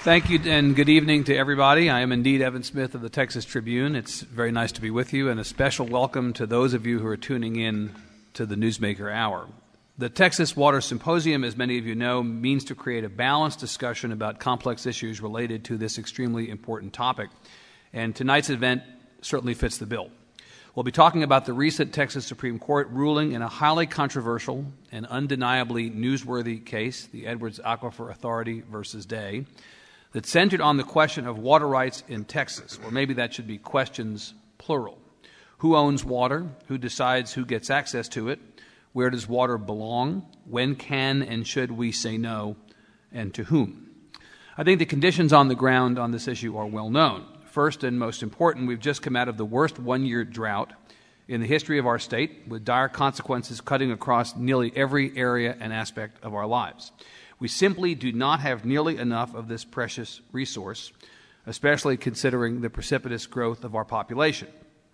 Thank you, and good evening to everybody. I am indeed Evan Smith of the Texas Tribune. It's very nice to be with you, and a special welcome to those of you who are tuning in to the Newsmaker Hour. The Texas Water Symposium, as many of you know, means to create a balanced discussion about complex issues related to this extremely important topic, and tonight's event certainly fits the bill. We'll be talking about the recent Texas Supreme Court ruling in a highly controversial and undeniably newsworthy case, the Edwards Aquifer Authority versus Day, that centered on the question of water rights in Texas, or maybe that should be questions plural. Who owns water? Who decides who gets access to it? Where does water belong? When can and should we say no, and to whom? I think the conditions on the ground on this issue are well known. First and most important, we've just come out of the worst one-year drought in the history of our state, with dire consequences cutting across nearly every area and aspect of our lives. We simply do not have nearly enough of this precious resource, especially considering the precipitous growth of our population.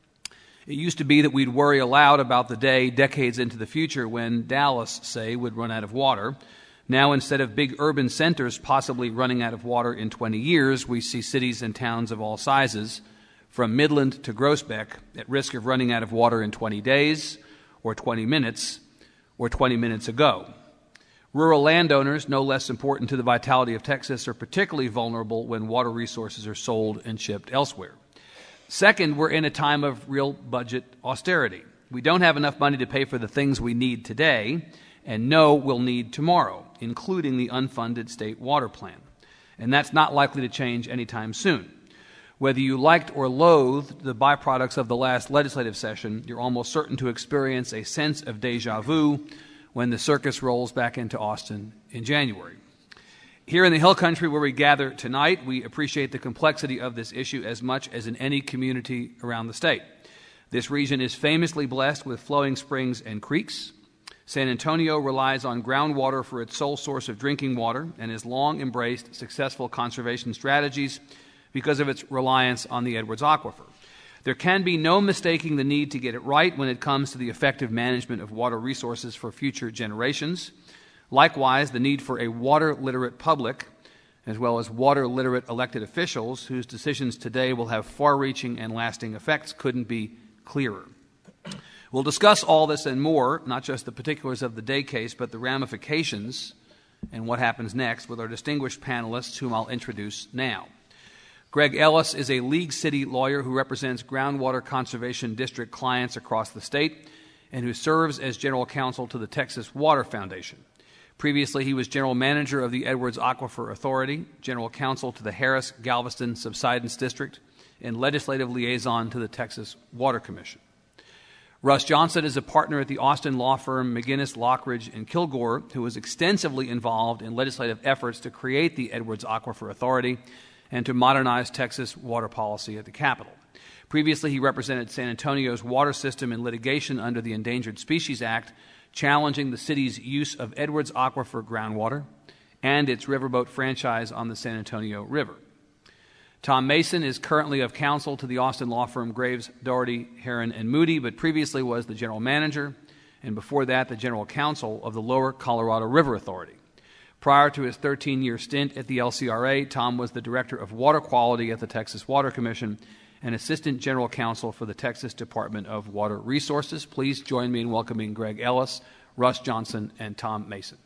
It used to be that we'd worry aloud about the day decades into the future when Dallas, say, would run out of water. Now, instead of big urban centers possibly running out of water in 20 years, we see cities and towns of all sizes, from Midland to Groesbeck, at risk of running out of water in 20 days, or 20 minutes, or 20 minutes ago. Rural landowners, no less important to the vitality of Texas, are particularly vulnerable when water resources are sold and shipped elsewhere. Second, we're in a time of real budget austerity. We don't have enough money to pay for the things we need today and know we'll need tomorrow, including the unfunded state water plan. And that's not likely to change anytime soon. Whether you liked or loathed the byproducts of the last legislative session, you're almost certain to experience a sense of déjà vu when the circus rolls back into Austin in January. Here in the Hill Country where we gather tonight, we appreciate the complexity of this issue as much as in any community around the state. This region is famously blessed with flowing springs and creeks. San Antonio relies on groundwater for its sole source of drinking water and has long embraced successful conservation strategies because of its reliance on the Edwards Aquifer. There can be no mistaking the need to get it right when it comes to the effective management of water resources for future generations. Likewise, the need for a water-literate public, as well as water-literate elected officials whose decisions today will have far-reaching and lasting effects, couldn't be clearer. We'll discuss all this and more, not just the particulars of the Day case, but the ramifications and what happens next with our distinguished panelists, whom I'll introduce now. Greg Ellis is a League City lawyer who represents groundwater conservation district clients across the state and who serves as general counsel to the Texas Water Foundation. Previously, he was general manager of the Edwards Aquifer Authority, general counsel to the Harris-Galveston Subsidence District, and legislative liaison to the Texas Water Commission. Russ Johnson is a partner at the Austin law firm McGinnis, Lockridge, and Kilgore, who was extensively involved in legislative efforts to create the Edwards Aquifer Authority and to modernize Texas water policy at the Capitol. Previously, he represented San Antonio's water system in litigation under the Endangered Species Act, challenging the city's use of Edwards Aquifer groundwater and its riverboat franchise on the San Antonio River. Tom Mason is currently of counsel to the Austin law firm Graves, Doherty, Heron, and Moody, but previously was the general manager, and before that, the general counsel of the Lower Colorado River Authority. Prior to his 13-year stint at the LCRA, Tom was the director of water quality at the Texas Water Commission and assistant general counsel for the Texas Department of Water Resources. Please join me in welcoming Greg Ellis, Russ Johnson, and Tom Mason.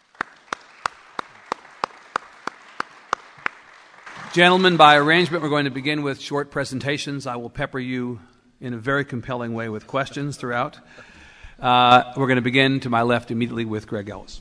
Gentlemen, by arrangement, we're going to begin with short presentations. I will pepper you in a very compelling way with questions throughout. We're going to begin to my left immediately with Greg Ellis.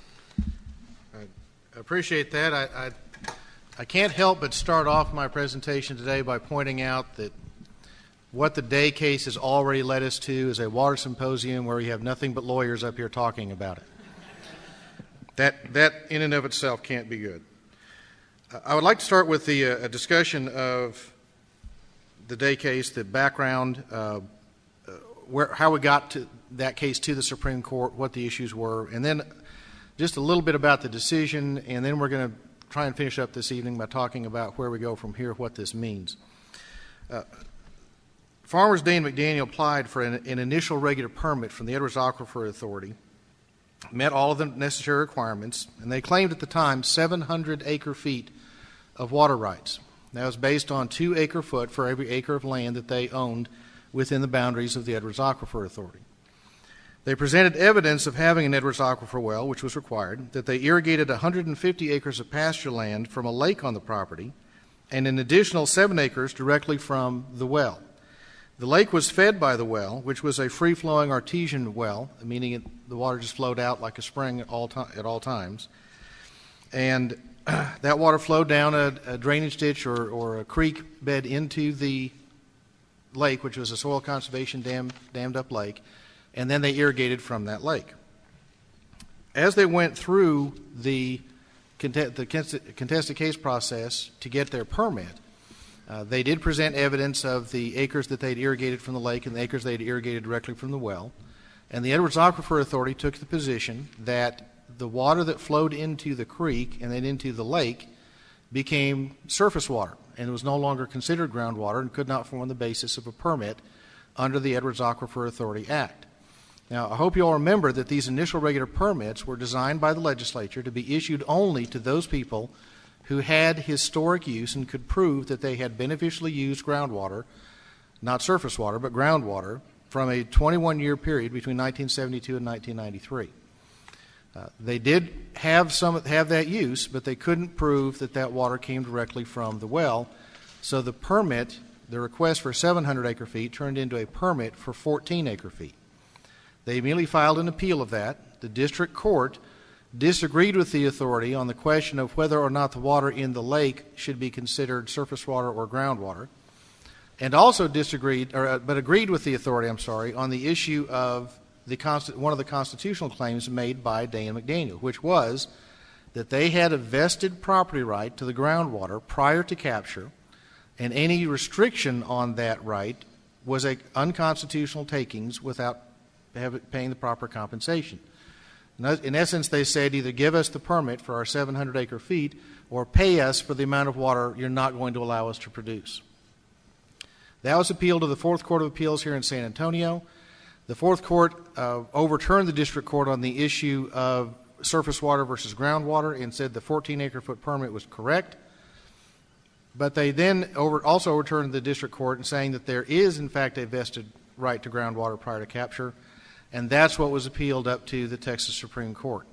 I appreciate that. I can't help but start off my presentation today by pointing out that what the Day case has already led us to is a water symposium where we have nothing but lawyers up here talking about it. That in and of itself can't be good. I would like to start with a discussion of the Day case, the background, how we got to that case to the Supreme Court, what the issues were, and then just a little bit about the decision, and then we're going to try and finish up this evening by talking about where we go from here, what this means. Farmers Day and McDaniel applied for an initial regular permit from the Edwards Aquifer Authority, met all of the necessary requirements, and they claimed at the time 700 acre-feet of water rights. That was based on 2 acre-foot for every acre of land that they owned within the boundaries of the Edwards Aquifer Authority. They presented evidence of having an Edwards Aquifer well, which was required, that they irrigated 150 acres of pasture land from a lake on the property, and an additional 7 acres directly from the well. The lake was fed by the well, which was a free-flowing artesian well, meaning the water just flowed out like a spring at all times. And that water flowed down a drainage ditch or a creek bed into the lake, which was a soil conservation dammed up lake, and then they irrigated from that lake. As they went through the contested case process to get their permit, they did present evidence of the acres that they'd irrigated from the lake and the acres they'd irrigated directly from the well. And the Edwards Aquifer Authority took the position that the water that flowed into the creek and then into the lake became surface water, and it was no longer considered groundwater and could not form the basis of a permit under the Edwards Aquifer Authority Act. Now, I hope you all remember that these initial regular permits were designed by the legislature to be issued only to those people who had historic use and could prove that they had beneficially used groundwater, not surface water, but groundwater, from a 21-year period between 1972 and 1993. They did have that use, but they couldn't prove that that water came directly from the well. So the permit, the request for 700 acre-feet, turned into a permit for 14 acre-feet. They immediately filed an appeal of that. The district court disagreed with the authority on the question of whether or not the water in the lake should be considered surface water or groundwater, and also agreed with the authority, on the issue of one of the constitutional claims made by Day and McDaniel, which was that they had a vested property right to the groundwater prior to capture, and any restriction on that right was an unconstitutional takings without paying the proper compensation. In essence, they said either give us the permit for our 700 acre-feet or pay us for the amount of water you're not going to allow us to produce. That was appealed to the Fourth Court of Appeals here in San Antonio. The Fourth Court overturned the district court on the issue of surface water versus groundwater and said the 14 acre-foot permit was correct. But they then also overturned the district court in saying that there is, in fact, a vested right to groundwater prior to capture, and that's what was appealed up to the Texas Supreme Court.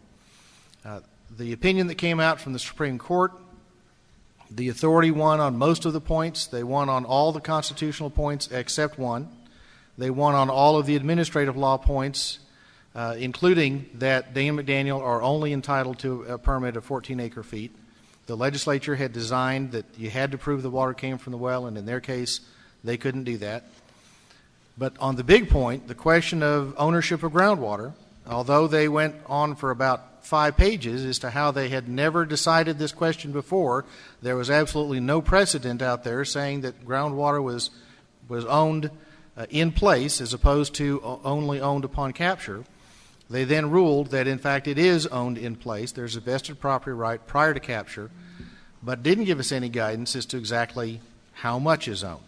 The opinion that came out from the Supreme Court, the authority won on most of the points. They won on all the constitutional points except one. They won on all of the administrative law points, including that Day and McDaniel are only entitled to a permit of 14 acre-feet. The legislature had designed that you had to prove the water came from the well, and in their case, they couldn't do that. But on the big point, the question of ownership of groundwater, although they went on for about 5 pages as to how they had never decided this question before, there was absolutely no precedent out there saying that groundwater was owned in place as opposed to only owned upon capture. They then ruled that, in fact, it is owned in place. There's a vested property right prior to capture, but didn't give us any guidance as to exactly how much is owned.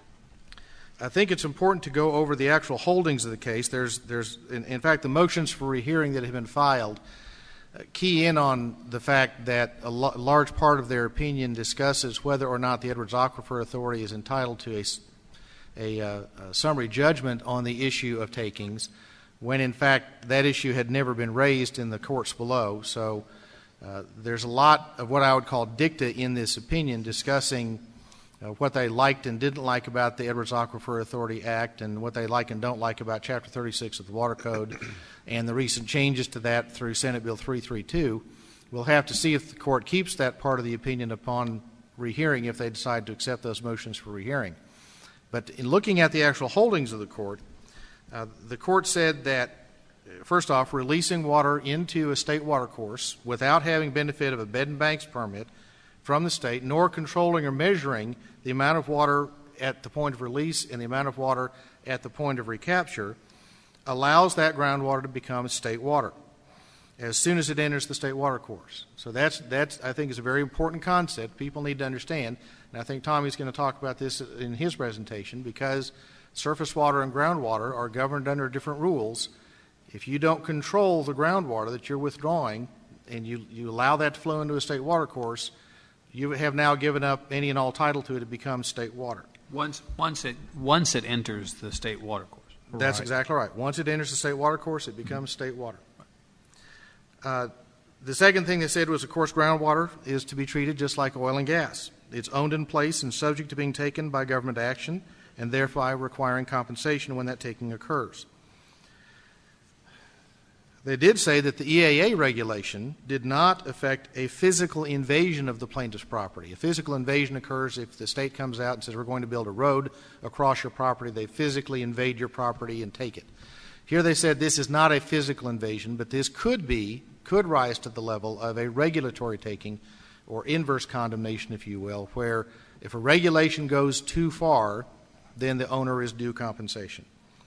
I think it's important to go over the actual holdings of the case. There's in fact, the motions for rehearing that have been filed key in on the fact that a large part of their opinion discusses whether or not the Edwards Aquifer Authority is entitled to a summary judgment on the issue of takings, when in fact that issue had never been raised in the courts below. So there's a lot of what I would call dicta in this opinion discussing what they liked and didn't like about the Edwards Aquifer Authority Act and what they like and don't like about Chapter 36 of the Water Code and the recent changes to that through Senate Bill 332. We'll have to see if the court keeps that part of the opinion upon rehearing if they decide to accept those motions for rehearing. But in looking at the actual holdings of the court said that, first off, releasing water into a state water course without having benefit of a bed and banks permit from the state, nor controlling or measuring the amount of water at the point of release and the amount of water at the point of recapture, allows that groundwater to become state water as soon as it enters the state water course. So that's I think is a very important concept people need to understand, and I think Tommy's going to talk about this in his presentation, because surface water and groundwater are governed under different rules. If you don't control the groundwater that you're withdrawing and you allow that to flow into a state water course, you have now given up any and all title to it. It becomes state water. Once it enters the state water course. That's Right. exactly right. Once it enters the state water course, it becomes state water. The second thing they said was, of course, groundwater is to be treated just like oil and gas. It's owned in place and subject to being taken by government action, and thereby requiring compensation when that taking occurs. They did say that the EAA regulation did not affect a physical invasion of the plaintiff's property. A physical invasion occurs if the state comes out and says, we're going to build a road across your property. They physically invade your property and take it. Here they said this is not a physical invasion, but this could rise to the level of a regulatory taking, or inverse condemnation, if you will, where if a regulation goes too far, then the owner is due compensation.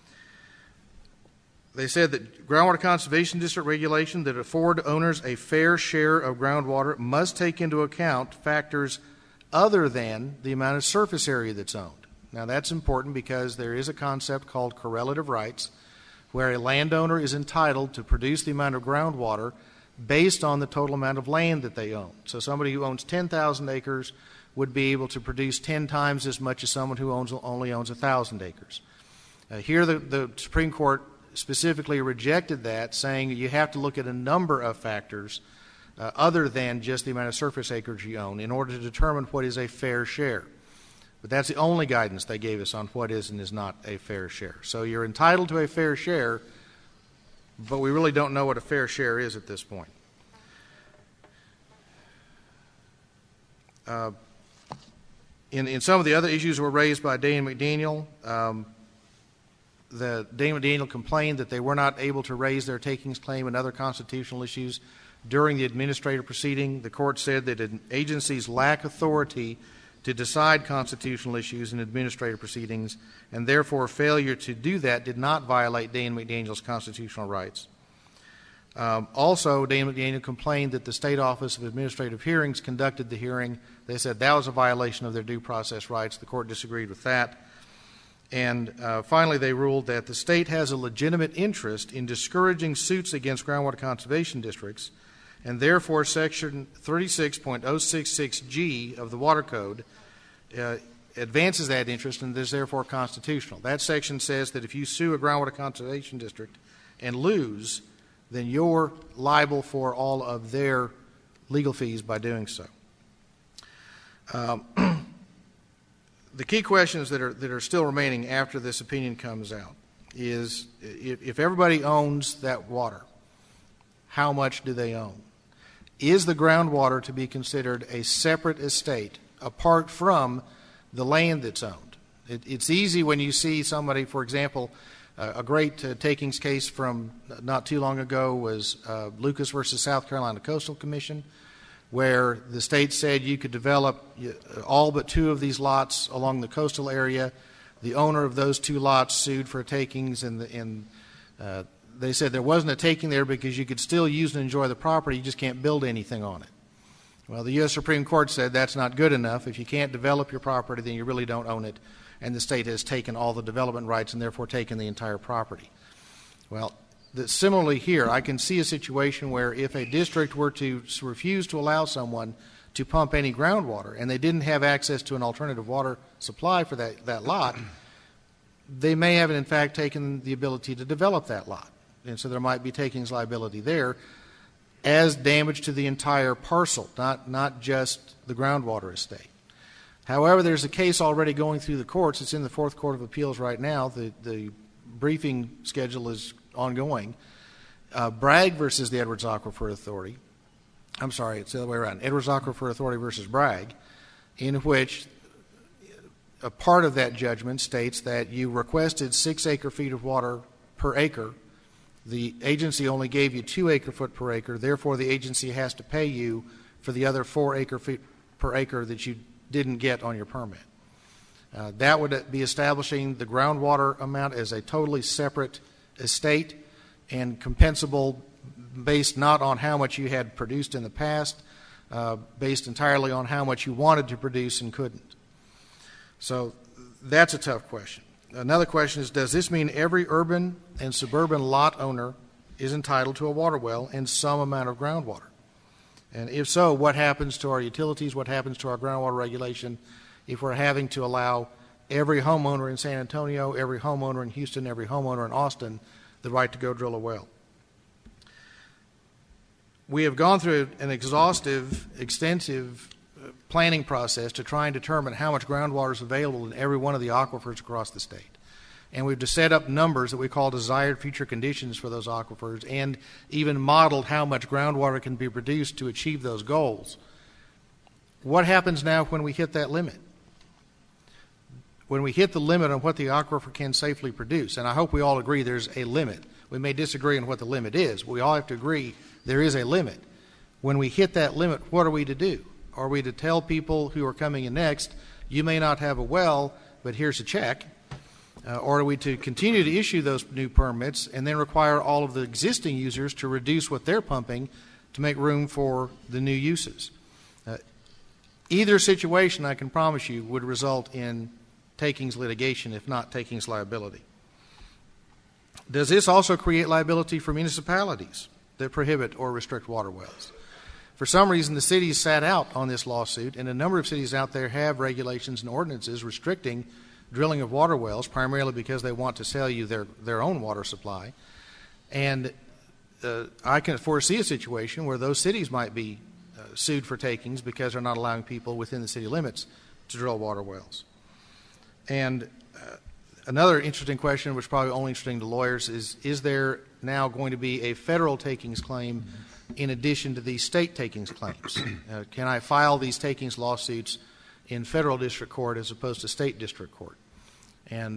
They said that groundwater conservation district regulation that afford owners a fair share of groundwater must take into account factors other than the amount of surface area that's owned. Now that's important because there is a concept called correlative rights, where a landowner is entitled to produce the amount of groundwater based on the total amount of land that they own. So somebody who owns 10,000 acres would be able to produce 10 times as much as someone who only owns 1,000 acres. Here the Supreme Court specifically rejected that, saying you have to look at a number of factors other than just the amount of surface acreage you own in order to determine what is a fair share. But that's the only guidance they gave us on what is and is not a fair share. So you're entitled to a fair share, but we really don't know what a fair share is at this point. In some of the other issues that were raised by Day and McDaniel, the Day and McDaniel complained that they were not able to raise their takings claim and other constitutional issues during the administrative proceeding. The court said that agencies lack authority to decide constitutional issues in administrative proceedings, and therefore failure to do that did not violate Day and McDaniel's constitutional rights. Also, Day and McDaniel complained that the State Office of Administrative Hearings conducted the hearing. They said that was a violation of their due process rights. The court disagreed with that. And finally, they ruled that the state has a legitimate interest in discouraging suits against groundwater conservation districts, and therefore Section 36.066G of the Water Code advances that interest and is therefore constitutional. That section says that if you sue a groundwater conservation district and lose, then you're liable for all of their legal fees by doing so. The key questions that are still remaining after this opinion comes out is, if everybody owns that water, how much do they own? Is the groundwater to be considered a separate estate apart from the land that's owned? It's easy when you see somebody, for example, a great takings case from not too long ago was Lucas versus South Carolina Coastal Commission, where the state said you could develop all but 2 of these lots along the coastal area. The owner of those 2 lots sued for takings, and they said there wasn't a taking there because you could still use and enjoy the property, you just can't build anything on it. Well, the U.S. Supreme Court said that's not good enough. If you can't develop your property, then you really don't own it, and the state has taken all the development rights and therefore taken the entire property. Well, similarly here, I can see a situation where if a district were to refuse to allow someone to pump any groundwater and they didn't have access to an alternative water supply for that lot, they may have in fact taken the ability to develop that lot. And so there might be takings liability there as damage to the entire parcel, not just the groundwater estate. However, there's a case already going through the courts. It's in the Fourth Court of Appeals right now. The briefing schedule is ongoing. Bragg versus the Edwards Aquifer Authority. I'm sorry, it's the other way around. Edwards Aquifer Authority versus Bragg, in which a part of that judgment states that you requested 6 acre-feet of water per acre. The agency only gave you 2 acre-foot per acre. Therefore, the agency has to pay you for the other 4 acre-feet per acre that you didn't get on your permit. That would be establishing the groundwater amount as a totally separate estate and compensable based not on how much you had produced in the past, based entirely on how much you wanted to produce and couldn't. So that's a tough question. Another question is, does this mean every urban and suburban lot owner is entitled to a water well and some amount of groundwater? And if so, what happens to our utilities? What happens to our groundwater regulation if we're having to allow every homeowner in San Antonio, every homeowner in Houston, every homeowner in Austin the right to go drill a well? We have gone through an exhaustive, extensive planning process to try and determine how much groundwater is available in every one of the aquifers across the state. And we've just set up numbers that we call desired future conditions for those aquifers, and even modeled how much groundwater can be produced to achieve those goals. What happens now when we hit that limit? When we hit the limit on what the aquifer can safely produce, and I hope we all agree there's a limit. We may disagree on what the limit is, but we all have to agree there is a limit. When we hit that limit, what are we to do? Are we to tell people who are coming in next, you may not have a well, but here's a check? Or are we to continue to issue those new permits and then require all of the existing users to reduce what they're pumping to make room for the new uses? Either situation, I can promise you, would result in takings litigation, if not takings liability. Does this also create liability for municipalities that prohibit or restrict water wells? For some reason, the cities sat out on this lawsuit, and a number of cities out there have regulations and ordinances restricting drilling of water wells, primarily because they want to sell you their own water supply. And I can foresee a situation where those cities might be sued for takings because they're not allowing people within the city limits to drill water wells. And another interesting question, which is probably only interesting to lawyers, is there now going to be a federal takings claim in addition to these state takings claims? Can I file these takings lawsuits in federal district court as opposed to state district court? And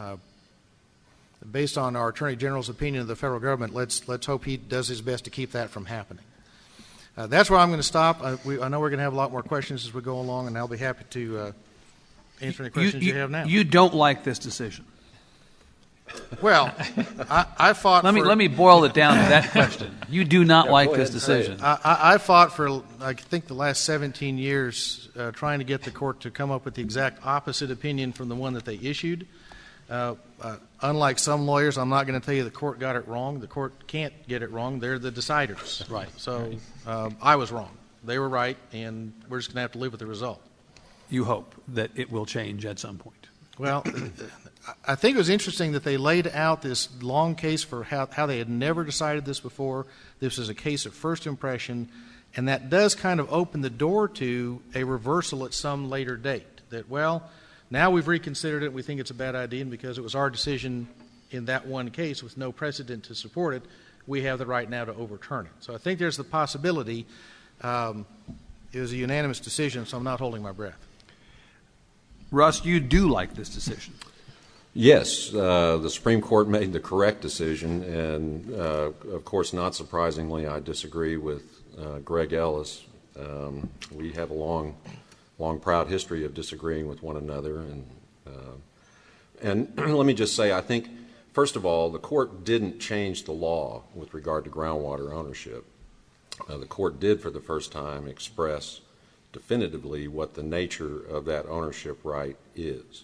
based on our Attorney General's opinion of the federal government, let's hope he does his best to keep that from happening. That's where I'm going to stop. I know we're going to have a lot more questions as we go along, and I'll be happy to answer any questions you have now. You don't like this decision. Well, I fought Let me boil it down to that question. You do not like this decision. I fought for, I think, the last 17 years trying to get the court to come up with the exact opposite opinion from the one that they issued. Unlike some lawyers, I'm not going to tell you the court got it wrong. The court can't get it wrong. They're the deciders. Right. So I was wrong. They were right, and we're just going to have to live with the result. You hope that it will change at some point. Well, I think it was interesting that they laid out this long case for how they had never decided this before. This is a case of first impression, and that does kind of open the door to a reversal at some later date. That, well, now we've reconsidered it, we think it's a bad idea, and because it was our decision in that one case with no precedent to support it, we have the right now to overturn it. So I think there's the possibility. It was a unanimous decision, so I'm not holding my breath. Russ, you do like this decision. Yes, the Supreme Court made the correct decision, and of course, not surprisingly, I disagree with Greg Ellis. We have a long, proud history of disagreeing with one another, and let me just say, I think, first of all, the court didn't change the law with regard to groundwater ownership. The court did, for the first time, express definitively what the nature of that ownership right is.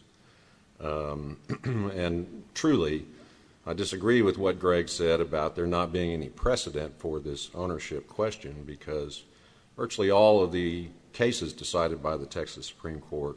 And truly, I disagree with what Greg said about there not being any precedent for this ownership question, because virtually all of the cases decided by the Texas Supreme Court,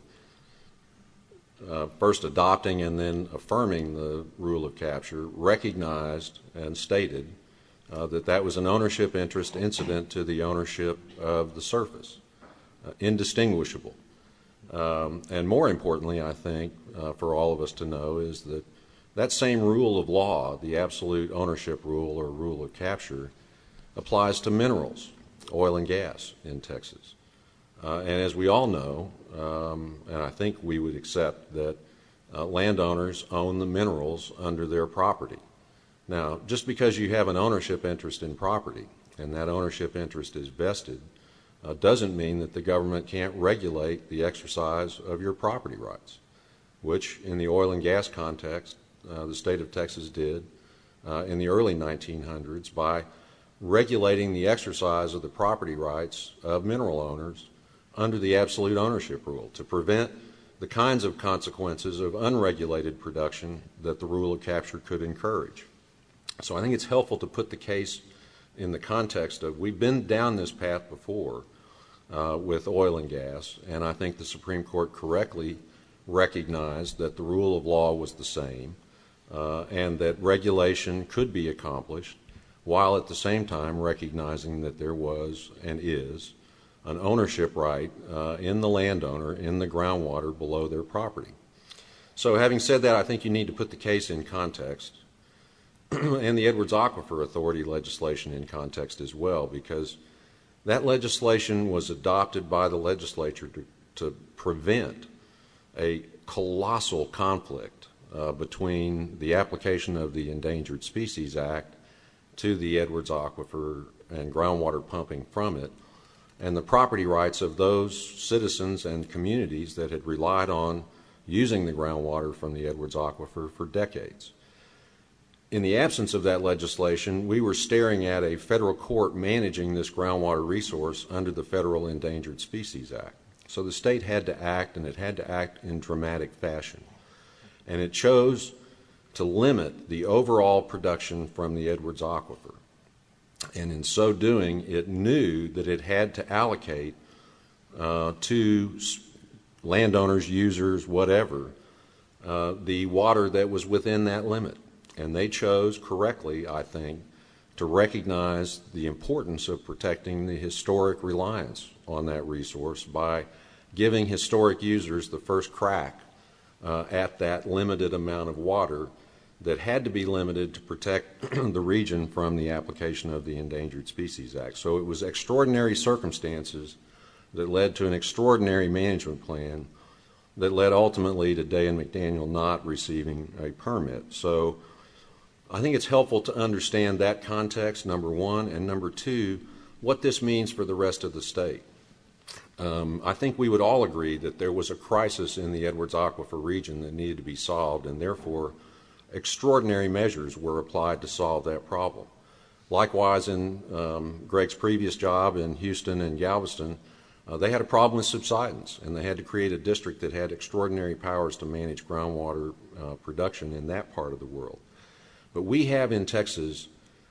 first adopting and then affirming the rule of capture, recognized and stated that was an ownership interest incident to the ownership of the surface. Indistinguishable. And more importantly, I think, for all of us to know, is that same rule of law, the absolute ownership rule or rule of capture, applies to minerals, oil and gas in Texas. And as we all know, and I think we would accept that landowners own the minerals under their property. Now, just because you have an ownership interest in property and that ownership interest is vested, doesn't mean that the government can't regulate the exercise of your property rights, which in the oil and gas context, the state of Texas did in the early 1900s by regulating the exercise of the property rights of mineral owners under the absolute ownership rule to prevent the kinds of consequences of unregulated production that the rule of capture could encourage. So I think it's helpful to put the case in the context of we've been down this path before with oil and gas, and I think the Supreme Court correctly recognized that the rule of law was the same and that regulation could be accomplished while at the same time recognizing that there was and is an ownership right in the landowner in the groundwater below their property. So having said that, I think you need to put the case in context and the Edwards Aquifer Authority legislation in context as well, because that legislation was adopted by the legislature to prevent a colossal conflict between the application of the Endangered Species Act to the Edwards Aquifer and groundwater pumping from it, and the property rights of those citizens and communities that had relied on using the groundwater from the Edwards Aquifer for decades. In the absence of that legislation, we were staring at a federal court managing this groundwater resource under the Federal Endangered Species Act. So the state had to act, and it had to act in dramatic fashion. And it chose to limit the overall production from the Edwards Aquifer. And in so doing, it knew that it had to allocate to landowners, users, whatever, the water that was within that limit. And they chose correctly, I think, to recognize the importance of protecting the historic reliance on that resource by giving historic users the first crack at that limited amount of water that had to be limited to protect the region from the application of the Endangered Species Act. So it was extraordinary circumstances that led to an extraordinary management plan that led ultimately to Day and McDaniel not receiving a permit. So I think it's helpful to understand that context, number one, and number two, what this means for the rest of the state. I think we would all agree that there was a crisis in the Edwards Aquifer region that needed to be solved, and therefore extraordinary measures were applied to solve that problem. Likewise, in Greg's previous job in Houston and Galveston, they had a problem with subsidence, and they had to create a district that had extraordinary powers to manage groundwater production in that part of the world. But we have in Texas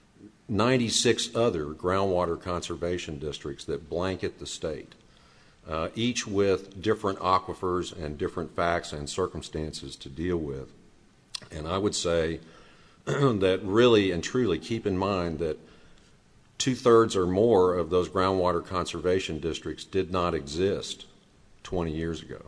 96 other groundwater conservation districts that blanket the state, each with different aquifers and different facts and circumstances to deal with. And I would say that really and truly keep in mind that 2/3 or more of those groundwater conservation districts did not exist 20 years ago.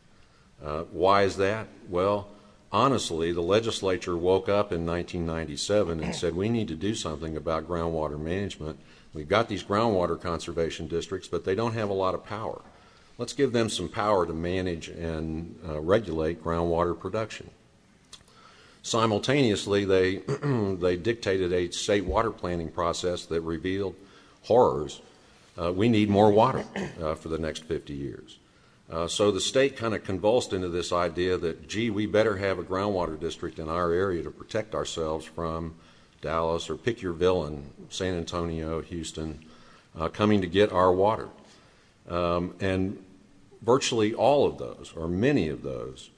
Why is that? Well, honestly, the legislature woke up in 1997 and said, we need to do something about groundwater management. We've got these groundwater conservation districts, but they don't have a lot of power. Let's give them some power to manage and regulate groundwater production. Simultaneously, they dictated a state water planning process that revealed horrors. We need more water for the next 50 years. So the state kind of convulsed into this idea that, gee, we better have a groundwater district in our area to protect ourselves from Dallas, or pick your villain, San Antonio, Houston, coming to get our water. And virtually all of those, or many of those,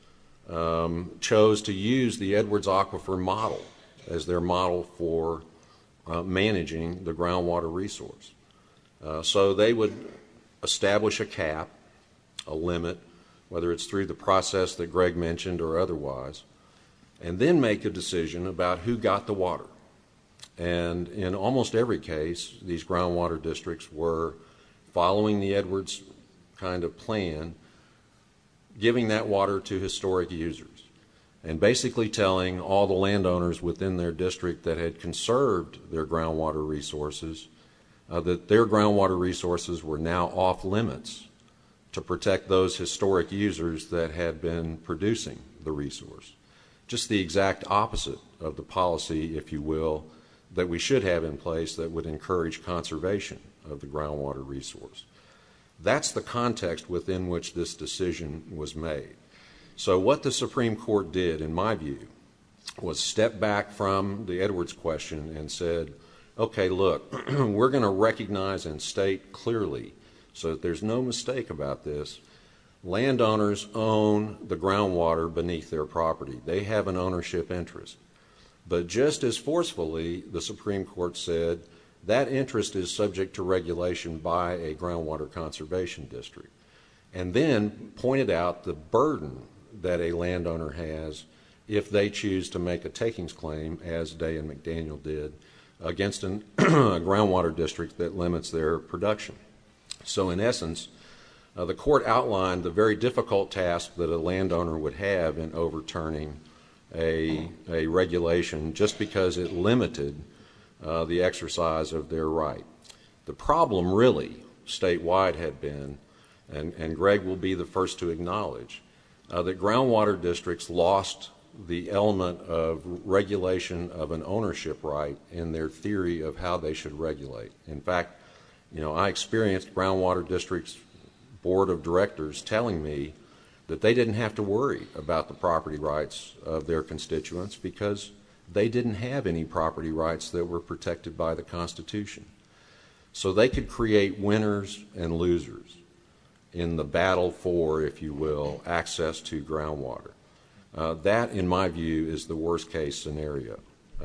chose to use the Edwards Aquifer model as their model for managing the groundwater resource. So they would establish a cap, a limit, whether it's through the process that Greg mentioned or otherwise, and then make a decision about who got the water. And in almost every case, these groundwater districts were following the Edwards kind of plan, giving that water to historic users, and basically telling all the landowners within their district that had conserved their groundwater resources that their groundwater resources were now off limits to protect those historic users that had been producing the resource. Just the exact opposite of the policy, if you will, that we should have in place that would encourage conservation of the groundwater resource. That's the context within which this decision was made. So what the Supreme Court did, in my view, was step back from the Edwards question and said, okay, look, we're going to recognize and state clearly, so that there's no mistake about this, landowners own the groundwater beneath their property. They have an ownership interest. But just as forcefully, the Supreme Court said that interest is subject to regulation by a groundwater conservation district. And then pointed out the burden that a landowner has if they choose to make a takings claim, as Day and McDaniel did, against a groundwater district that limits their production. So in essence, the court outlined the very difficult task that a landowner would have in overturning a regulation just because it limited the exercise of their right. The problem really statewide had been, and Greg will be the first to acknowledge, that groundwater districts lost the element of regulation of an ownership right in their theory of how they should regulate. In fact, I experienced groundwater districts' board of directors telling me that they didn't have to worry about the property rights of their constituents because they didn't have any property rights that were protected by the Constitution. So they could create winners and losers in the battle for, if you will, access to groundwater. That, in my view, is the worst case scenario.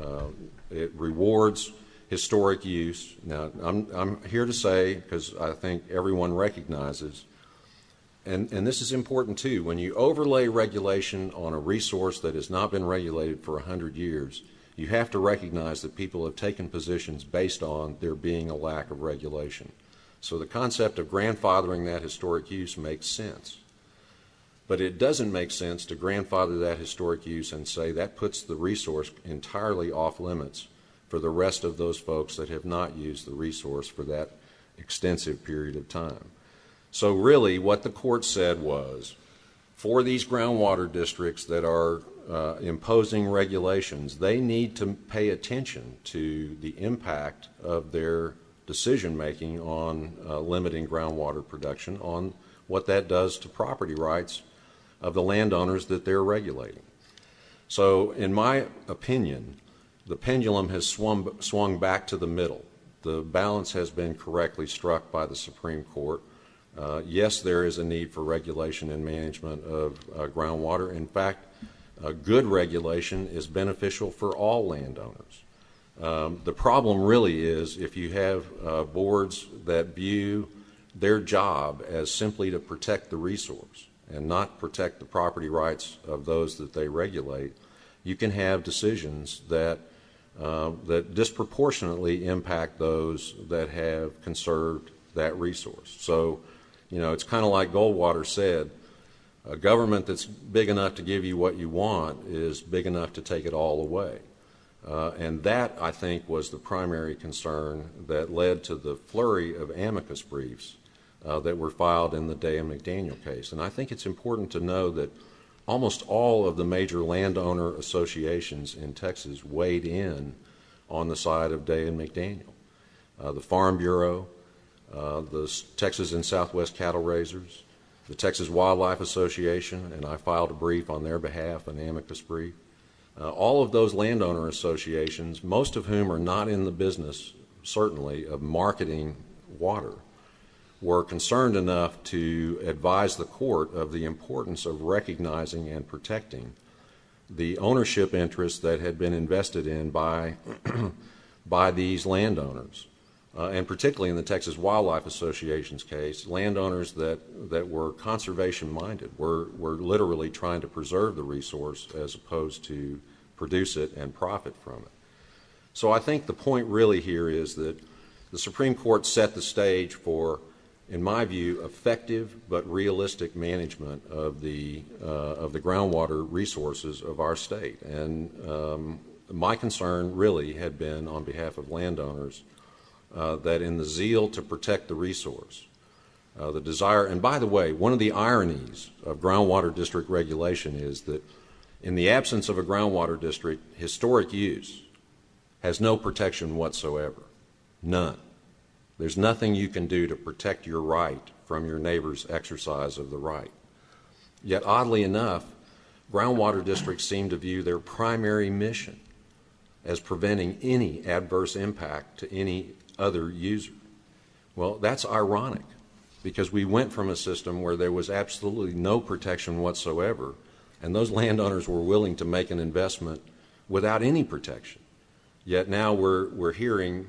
It rewards historic use. Now, I'm here to say, because I think everyone recognizes, and this is important too, when you overlay regulation on a resource that has not been regulated for 100 years, you have to recognize that people have taken positions based on there being a lack of regulation. So the concept of grandfathering that historic use makes sense. But it doesn't make sense to grandfather that historic use and say that puts the resource entirely off limits for the rest of those folks that have not used the resource for that extensive period of time. So really what the court said was, for these groundwater districts that are imposing regulations, they need to pay attention to the impact of their decision making on limiting groundwater production, on what that does to property rights of the landowners that they're regulating. So in my opinion, the pendulum has swung back to the middle. The balance has been correctly struck by the Supreme Court. Yes, there is a need for regulation and management of groundwater. In fact, good regulation is beneficial for all landowners. The problem really is if you have boards that view their job as simply to protect the resource and not protect the property rights of those that they regulate, you can have decisions that disproportionately impact those that have conserved that resource. So, it's kind of like Goldwater said, a government that's big enough to give you what you want is big enough to take it all away. And that, I think, was the primary concern that led to the flurry of amicus briefs that were filed in the Day and McDaniel case. And I think it's important to know that almost all of the major landowner associations in Texas weighed in on the side of Day and McDaniel. The Farm Bureau, the Texas and Southwest Cattle Raisers, the Texas Wildlife Association, and I filed a brief on their behalf, an amicus brief. All of those landowner associations, most of whom are not in the business, certainly, of marketing water, were concerned enough to advise the court of the importance of recognizing and protecting the ownership interests that had been invested in by these landowners. And particularly in the Texas Wildlife Association's case, landowners that were conservation-minded were literally trying to preserve the resource as opposed to produce it and profit from it. So I think the point really here is that the Supreme Court set the stage for, in my view, effective but realistic management of the groundwater resources of our state. And my concern really had been on behalf of landowners that in the zeal to protect the resource, the desire, and by the way, one of the ironies of groundwater district regulation is that in the absence of a groundwater district, historic use has no protection whatsoever, none. There's nothing you can do to protect your right from your neighbor's exercise of the right. Yet oddly enough, groundwater districts seem to view their primary mission as preventing any adverse impact to any other user. Well, that's ironic because we went from a system where there was absolutely no protection whatsoever, and those landowners were willing to make an investment without any protection. Yet now we're hearing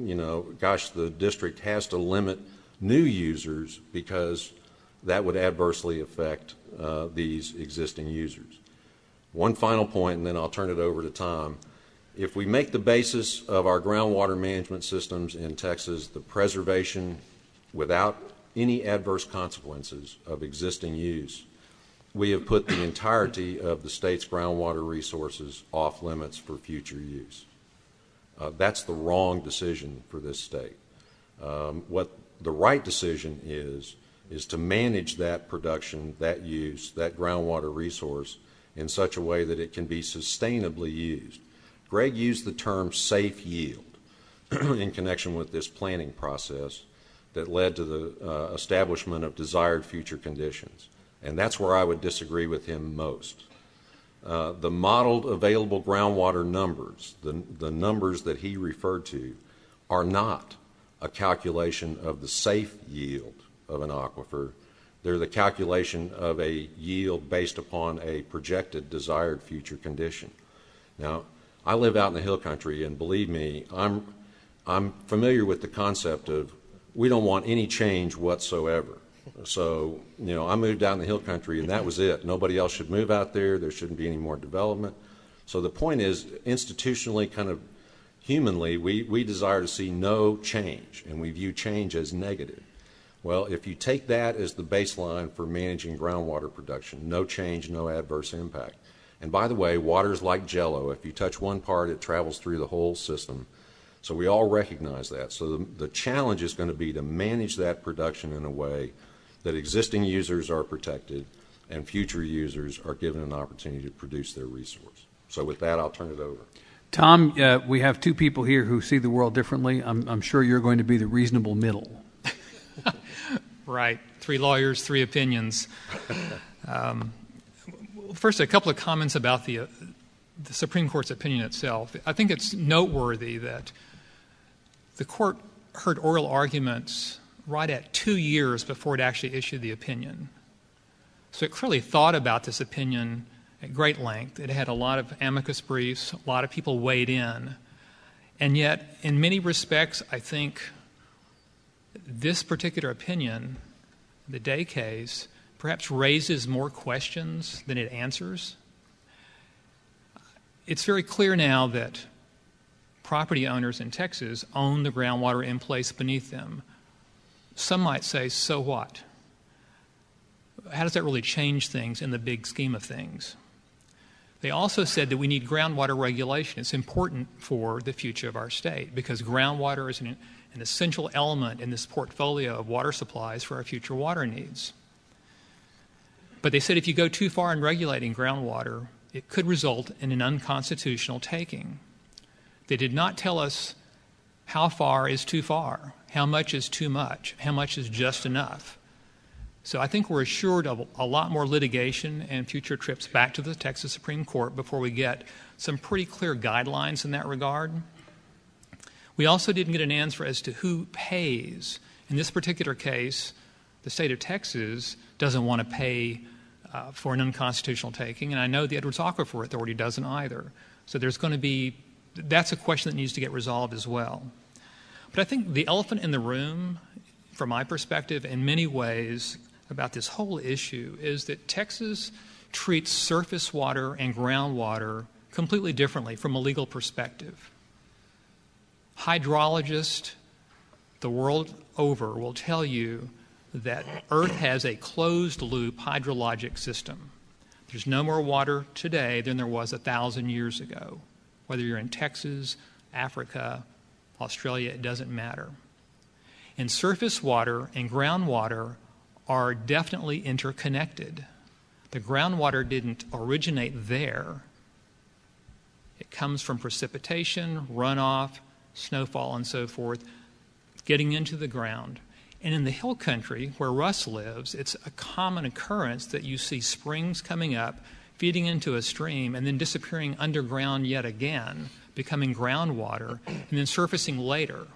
the district has to limit new users because that would adversely affect these existing users. One final point, and then I'll turn it over to Tom. If we make the basis of our groundwater management systems in Texas the preservation without any adverse consequences of existing use, we have put the entirety of the state's groundwater resources off limits for future use. That's the wrong decision for this state. What the right decision is to manage that production, that use, that groundwater resource in such a way that it can be sustainably used. Greg used the term safe yield in connection with this planning process that led to the establishment of desired future conditions. And that's where I would disagree with him most. The modeled available groundwater numbers, the numbers that he referred to, are not a calculation of the safe yield of an aquifer. They're the calculation of a yield based upon a projected desired future condition. Now, I live out in the hill country, and believe me, I'm familiar with the concept of we don't want any change whatsoever. So, I moved out in the hill country, and that was it. Nobody else should move out there. There shouldn't be any more development. So the point is, institutionally, kind of humanly, we desire to see no change, and we view change as negative. Well, if you take that as the baseline for managing groundwater production, no change, no adverse impact. And by the way, water is like Jell-O. If you touch one part, it travels through the whole system. So we all recognize that. So the challenge is going to be to manage that production in a way that existing users are protected and future users are given an opportunity to produce their resource. So with that, I'll turn it over. Tom, we have two people here who see the world differently. I'm sure you're going to be the reasonable middle. Right. 3 lawyers, 3 opinions. First, a couple of comments about the Supreme Court's opinion itself. I think it's noteworthy that the court heard oral arguments right at 2 years before it actually issued the opinion. So it clearly thought about this opinion at great length. It had a lot of amicus briefs, a lot of people weighed in. And yet, in many respects, I think this particular opinion, the Day case, perhaps raises more questions than it answers. It's very clear now that property owners in Texas own the groundwater in place beneath them. Some might say, so what? How does that really change things in the big scheme of things? They also said that we need groundwater regulation. It's important for the future of our state because groundwater is an essential element in this portfolio of water supplies for our future water needs. But they said if you go too far in regulating groundwater, it could result in an unconstitutional taking. They did not tell us how far is too far, how much is too much, how much is just enough. So I think we're assured of a lot more litigation and future trips back to the Texas Supreme Court before we get some pretty clear guidelines in that regard. We also didn't get an answer as to who pays. In this particular case, the state of Texas doesn't want to pay for an unconstitutional taking, and I know the Edwards Aquifer Authority doesn't either. So that's a question that needs to get resolved as well. But I think the elephant in the room, from my perspective, in many ways about this whole issue is that Texas treats surface water and groundwater completely differently from a legal perspective. Hydrologists the world over will tell you that Earth has a closed-loop hydrologic system. There's no more water today than there was 1,000 years ago. Whether you're in Texas, Africa, Australia, it doesn't matter. And surface water and groundwater are definitely interconnected. The groundwater didn't originate there. It comes from precipitation, runoff, snowfall, and so forth, getting into the ground. And in the hill country where Russ lives, it's a common occurrence that you see springs coming up, feeding into a stream, and then disappearing underground yet again, becoming groundwater, and then surfacing later.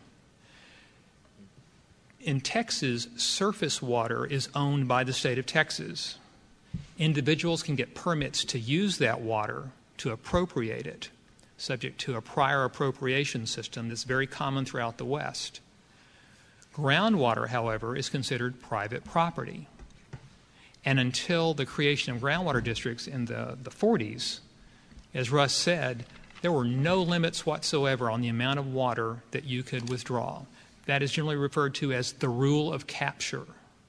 In Texas, surface water is owned by the state of Texas. Individuals can get permits to use that water, to appropriate it. subject to a prior appropriation system that's very common throughout the West. Groundwater, however, is considered private property. And until the creation of groundwater districts in the 40s, as Russ said, there were no limits whatsoever on the amount of water that you could withdraw. That is generally referred to as the rule of capture.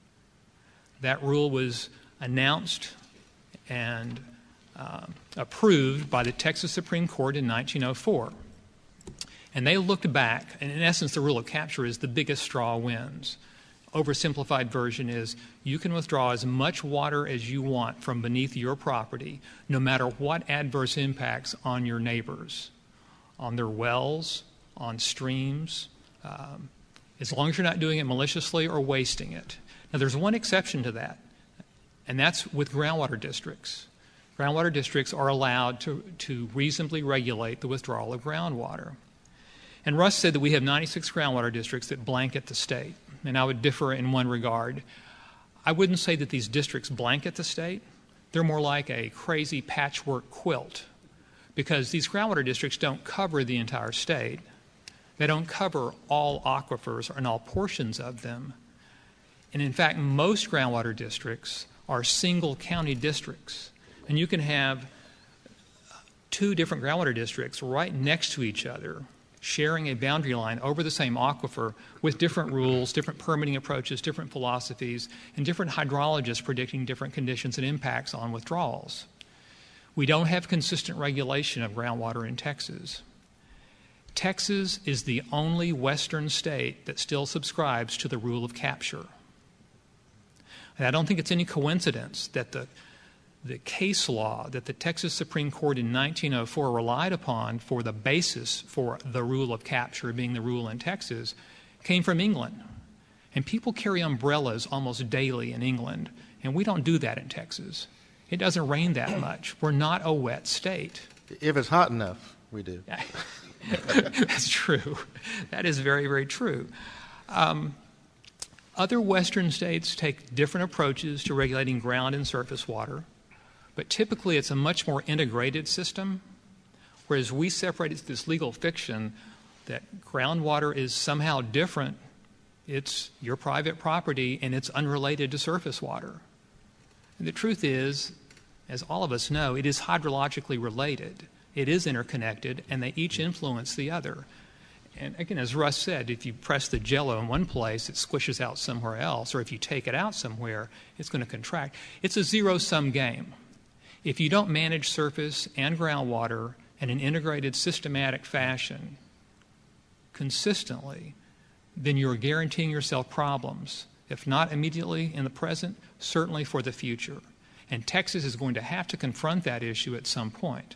That rule was announced and approved by the Texas Supreme Court in 1904. And they looked back, and in essence, the rule of capture is the biggest straw wins. Oversimplified version is you can withdraw as much water as you want from beneath your property, no matter what adverse impacts on your neighbors, on their wells, on streams, as long as you're not doing it maliciously or wasting it. Now, there's one exception to that, and that's with groundwater districts. Groundwater districts are allowed to reasonably regulate the withdrawal of groundwater. And Russ said that we have 96 groundwater districts that blanket the state. And I would differ in one regard. I wouldn't say that these districts blanket the state. They're more like a crazy patchwork quilt, because these groundwater districts don't cover the entire state. They don't cover all aquifers and all portions of them. And in fact, most groundwater districts are single county districts. And you can have two different groundwater districts right next to each other, sharing a boundary line over the same aquifer with different rules, different permitting approaches, different philosophies, and different hydrologists predicting different conditions and impacts on withdrawals. We don't have consistent regulation of groundwater in Texas. Texas is the only western state that still subscribes to the rule of capture. And I don't think it's any coincidence that the case law that the Texas Supreme Court in 1904 relied upon for the basis for the rule of capture being the rule in Texas came from England. And people carry umbrellas almost daily in England, and we don't do that in Texas. It doesn't rain that much. We're not a wet state. If it's hot enough, we do. That's true. That is very, very true. Other western states take different approaches to regulating ground and surface water. But typically it's a much more integrated system, whereas we separated this legal fiction that groundwater is somehow different. It's your private property and it's unrelated to surface water. And the truth is, as all of us know, it is hydrologically related. It is interconnected, and they each influence the other. And again, as Russ said, if you press the jello in one place, it squishes out somewhere else, or if you take it out somewhere, it's going to contract. It's a zero-sum game. If you don't manage surface and groundwater in an integrated, systematic fashion consistently, then you're guaranteeing yourself problems, if not immediately in the present, certainly for the future. And Texas is going to have to confront that issue at some point.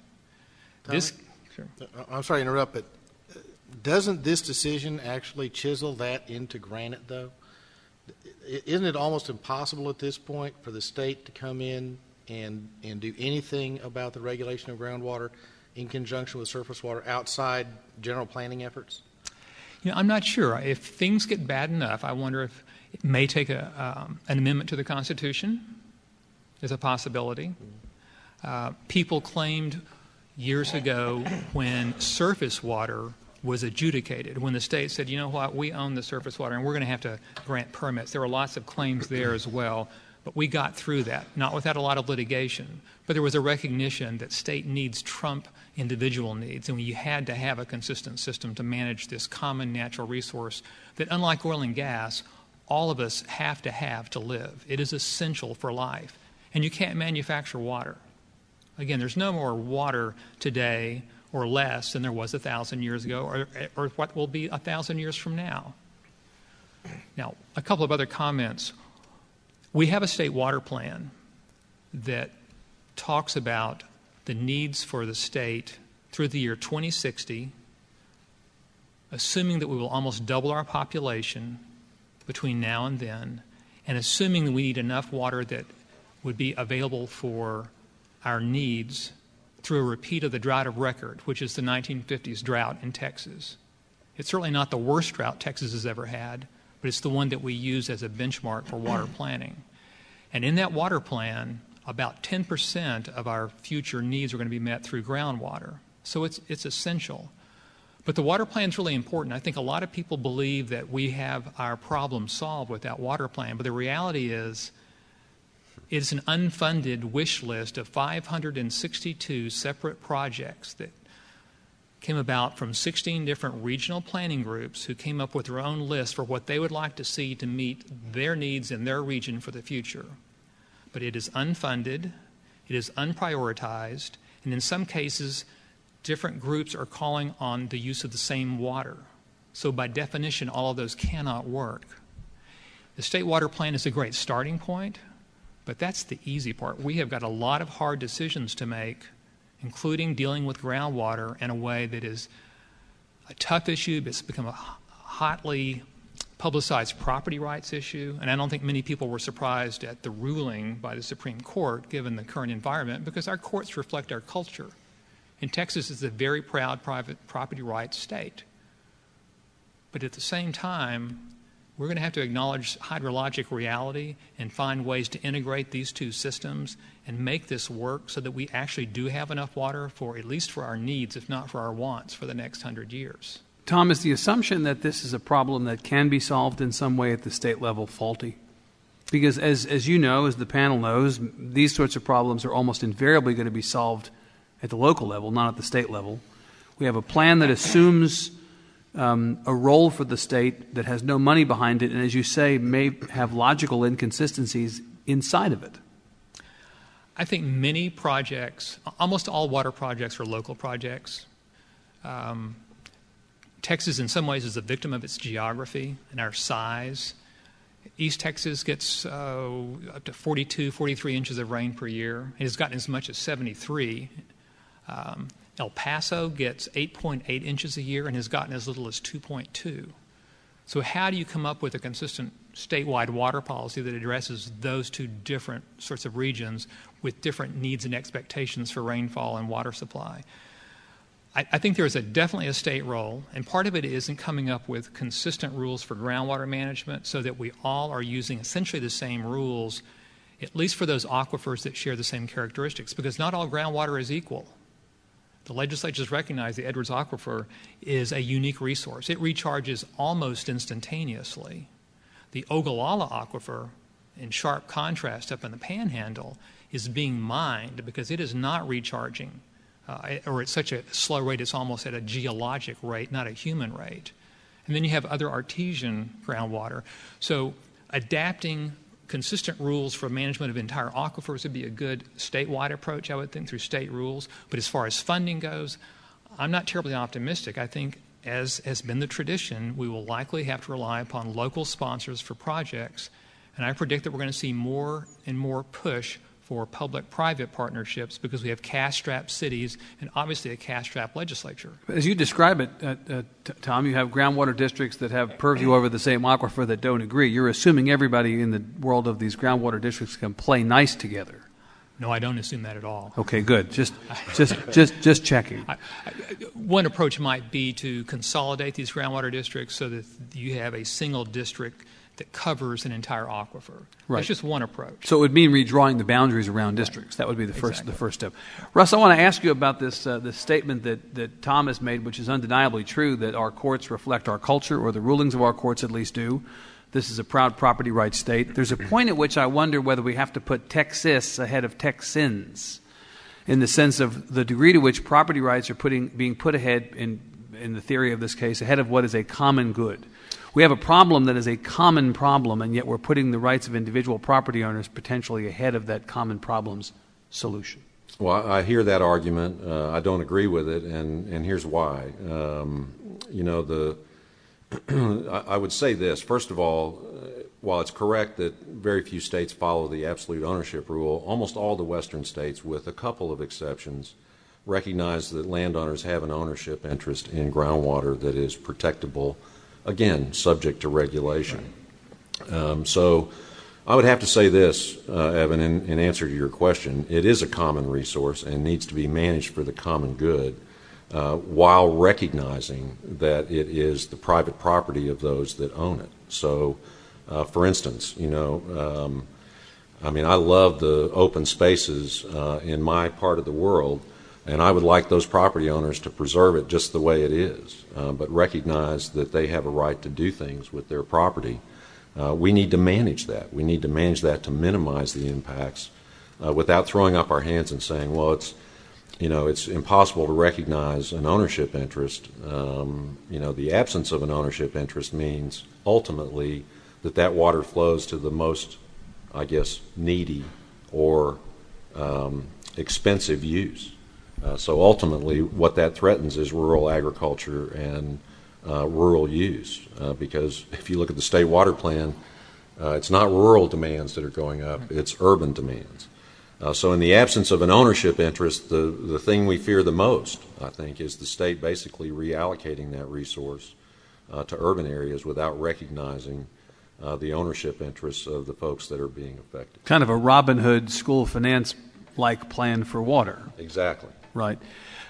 Sure. I'm sorry to interrupt, but doesn't this decision actually chisel that into granite, though? Isn't it almost impossible at this point for the state to come in and do anything about the regulation of groundwater in conjunction with surface water outside general planning efforts? You know, I'm not sure. If things get bad enough, I wonder if it may take an amendment to the Constitution as a possibility. People claimed years ago when surface water was adjudicated, when the state said, you know what, we own the surface water and we're going to have to grant permits. There were lots of claims there as well. But we got through that, not without a lot of litigation. But there was a recognition that state needs trump individual needs, and you had to have a consistent system to manage this common natural resource that, unlike oil and gas, all of us have to live. It is essential for life. And you can't manufacture water. Again, there's no more water today or less than there was 1,000 years ago or what will be 1,000 years from now. Now, a couple of other comments. We have a state water plan that talks about the needs for the state through the year 2060, assuming that we will almost double our population between now and then, and assuming that we need enough water that would be available for our needs through a repeat of the drought of record, which is the 1950s drought in Texas. It's certainly not the worst drought Texas has ever had, but it's the one that we use as a benchmark for water planning. And in that water plan, about 10% of our future needs are going to be met through groundwater. So it's essential. But the water plan is really important. I think a lot of people believe that we have our problem solved with that water plan, but the reality is it's an unfunded wish list of 562 separate projects that came about from 16 different regional planning groups who came up with their own list for what they would like to see to meet their needs in their region for the future. But it is unfunded, it is unprioritized, and in some cases, different groups are calling on the use of the same water. So by definition, all of those cannot work. The state water plan is a great starting point, but that's the easy part. We have got a lot of hard decisions to make, including dealing with groundwater in a way that is a tough issue, but it's become a hotly publicized property rights issue. And I don't think many people were surprised at the ruling by the Supreme Court, given the current environment, because our courts reflect our culture. And Texas is a very proud private property rights state. But at the same time, we're going to have to acknowledge hydrologic reality and find ways to integrate these two systems and make this work so that we actually do have enough water for at least for our needs, if not for our wants, for the next 100 years. Tom, is the assumption that this is a problem that can be solved in some way at the state level faulty? Because as you know, as the panel knows, these sorts of problems are almost invariably going to be solved at the local level, not at the state level. We have a plan that assumes a role for the state that has no money behind it, and as you say, may have logical inconsistencies inside of it. I think many projects, almost all water projects are local projects. Texas in some ways is a victim of its geography and our size. East Texas gets up to 42, 43 inches of rain per year. It has gotten as much as 73. El Paso gets 8.8 inches a year and has gotten as little as 2.2. So how do you come up with a consistent statewide water policy that addresses those two different sorts of regions with different needs and expectations for rainfall and water supply? I think there's definitely a state role, and part of it is in coming up with consistent rules for groundwater management so that we all are using essentially the same rules, at least for those aquifers that share the same characteristics, because not all groundwater is equal. The legislature has recognized the Edwards Aquifer is a unique resource. It recharges almost instantaneously. The Ogallala Aquifer, in sharp contrast up in the Panhandle, is being mined because it is not recharging, or at such a slow rate it's almost at a geologic rate, not a human rate. And then you have other artesian groundwater. So adapting consistent rules for management of entire aquifers would be a good statewide approach, I would think, through state rules. But as far as funding goes, I'm not terribly optimistic. I think, as has been the tradition, we will likely have to rely upon local sponsors for projects. And I predict that we're going to see more and more push for public-private partnerships because we have cash-strapped cities and obviously a cash-strapped legislature. As you describe it, Tom, you have groundwater districts that have purview over the same aquifer that don't agree. You're assuming everybody in the world of these groundwater districts can play nice together. No, I don't assume that at all. Okay, good. Just checking. One approach might be to consolidate these groundwater districts so that you have a single district that covers an entire aquifer. Right. That's just one approach. So it would mean redrawing the boundaries around districts. That would be the first step. Russ, I want to ask you about this statement that Tom has made, which is undeniably true, that our courts reflect our culture, or the rulings of our courts at least do. This is a proud property rights state. There's a point at which I wonder whether we have to put Texas ahead of Texans, in the sense of the degree to which property rights are being put ahead, in the theory of this case, ahead of what is a common good. We have a problem that is a common problem, and yet we're putting the rights of individual property owners potentially ahead of that common problem's solution. Well, I hear that argument. I don't agree with it, and here's why. I would say this. First of all, while it's correct that very few states follow the absolute ownership rule, almost all the western states, with a couple of exceptions, recognize that landowners have an ownership interest in groundwater that is protectable, again, subject to regulation. So I would have to say this, Evan, in answer to your question. It is a common resource and needs to be managed for the common good, while recognizing that it is the private property of those that own it. So, for instance, I love the open spaces in my part of the world, And I would like those property owners to preserve it just the way it is, but recognize that they have a right to do things with their property. We need to manage that. We need to manage that to minimize the impacts without throwing up our hands and saying, well, it's impossible to recognize an ownership interest. The absence of an ownership interest means ultimately that water flows to the most, I guess, needy or expensive use. So ultimately, what that threatens is rural agriculture and rural use. Because if you look at the state water plan, it's not rural demands that are going up, it's urban demands. So in the absence of an ownership interest, the thing we fear the most, I think, is the state basically reallocating that resource to urban areas without recognizing the ownership interests of the folks that are being affected. Kind of a Robin Hood school finance-like plan for water. Exactly. Right.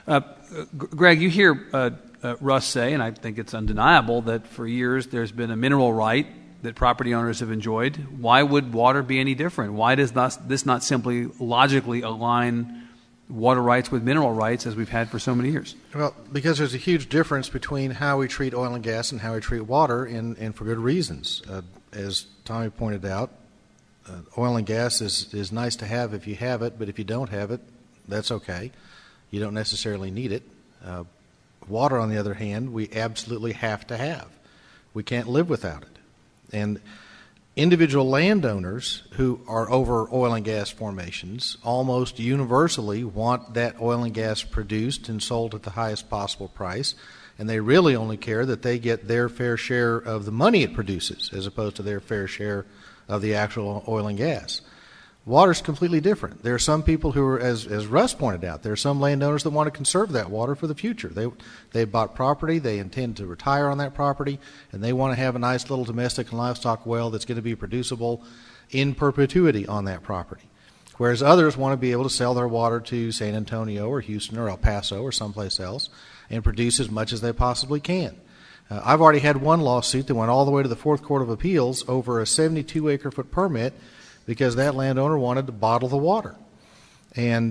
Greg, you hear Russ say, and I think it's undeniable, that for years there's been a mineral right that property owners have enjoyed. Why would water be any different? Why does this not simply logically align water rights with mineral rights as we've had for so many years? Well, because there's a huge difference between how we treat oil and gas and how we treat water, and for good reasons. As Tommy pointed out, oil and gas is nice to have if you have it, but if you don't have it, that's okay. You don't necessarily need it. Water, on the other hand, we absolutely have to have. We can't live without it. And individual landowners who are over oil and gas formations almost universally want that oil and gas produced and sold at the highest possible price, and they really only care that they get their fair share of the money it produces as opposed to their fair share of the actual oil and gas. Water's completely different. There are some people who are, as Russ pointed out, there are some landowners that want to conserve that water for the future. They bought property, they intend to retire on that property, and they want to have a nice little domestic and livestock well that's going to be producible in perpetuity on that property. Whereas others want to be able to sell their water to San Antonio or Houston or El Paso or someplace else and produce as much as they possibly can. I've already had one lawsuit that went all the way to the Fourth Court of Appeals over a 72-acre-foot permit because that landowner wanted to bottle the water. And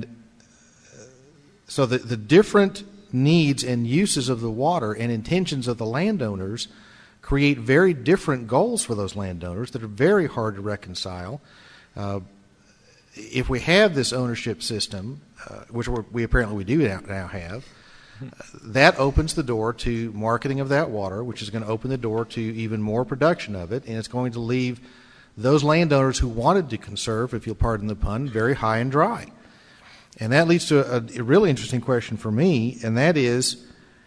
so the different needs and uses of the water and intentions of the landowners create very different goals for those landowners that are very hard to reconcile. If we have this ownership system, which we apparently do now have, that opens the door to marketing of that water, which is going to open the door to even more production of it, and it's going to leave those landowners who wanted to conserve, if you'll pardon the pun, very high and dry. And that leads to a really interesting question for me, and that is,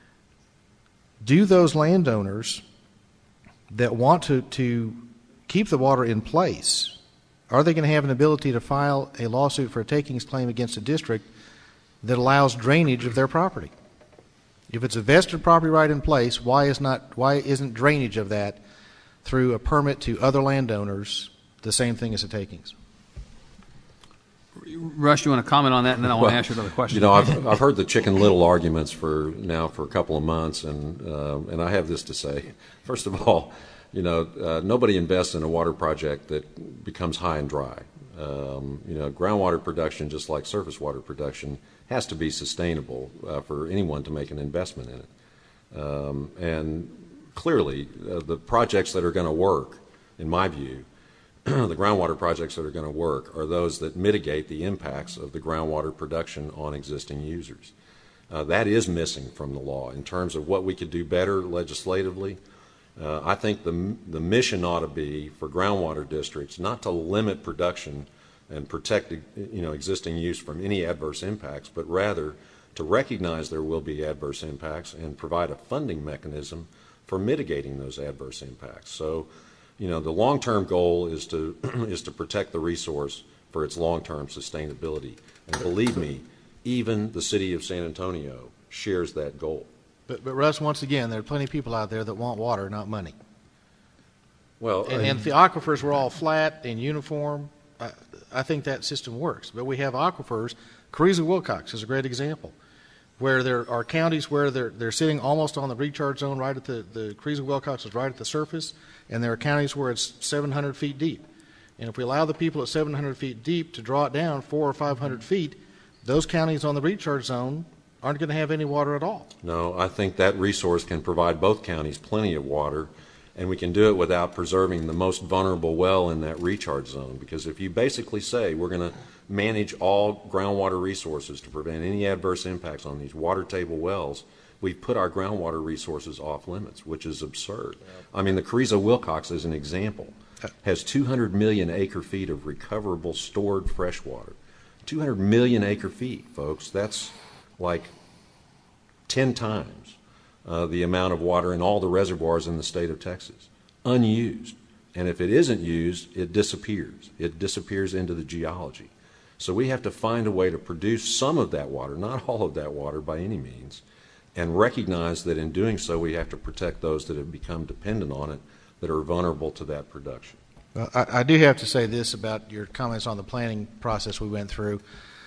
do those landowners that want to keep the water in place, are they going to have an ability to file a lawsuit for a takings claim against a district that allows drainage of their property? If it's a vested property right in place, why isn't drainage of that through a permit to other landowners the same thing as a takings? Rush, you want to comment on that, and then I want to ask you another question. I've heard the Chicken Little arguments for a couple of months, and I have this to say. First of all, nobody invests in a water project that becomes high and dry. Groundwater production, just like surface water production, has to be sustainable for anyone to make an investment in it. And clearly, the projects that are going to work, in my view, the groundwater projects that are going to work are those that mitigate the impacts of the groundwater production on existing users. That is missing from the law in terms of what we could do better legislatively. I think the mission ought to be for groundwater districts not to limit production and protect existing use from any adverse impacts, but rather to recognize there will be adverse impacts and provide a funding mechanism for mitigating those adverse impacts. So, the long-term goal is to protect the resource for its long-term sustainability. And believe me, even the city of San Antonio shares that goal. But Russ, once again, there are plenty of people out there that want water, not money. Well, and if the aquifers were all flat and uniform, I think that system works. But we have aquifers. Carrizo-Wilcox is a great example, where there are counties where they're sitting almost on the recharge zone, right at the Carrizo-Wilcox is right at the surface, and there are counties where it's 700 feet deep. And if we allow the people at 700 feet deep to draw it down 400 or 500 feet, those counties on the recharge zone aren't going to have any water at all. No, I think that resource can provide both counties plenty of water, and we can do it without preserving the most vulnerable well in that recharge zone. Because if you basically say we're going to manage all groundwater resources to prevent any adverse impacts on these water table wells, we've put our groundwater resources off limits, which is absurd. I mean, the Carrizo Wilcox, as an example, has 200 million acre feet of recoverable stored fresh water. 200 million acre feet, folks. That's like 10 times the amount of water in all the reservoirs in the state of Texas, unused. And if it isn't used, it disappears. It disappears into the geology. So we have to find a way to produce some of that water, not all of that water by any means, and recognize that in doing so we have to protect those that have become dependent on it, that are vulnerable to that production. Well, I do have to say this about your comments on the planning process we went through.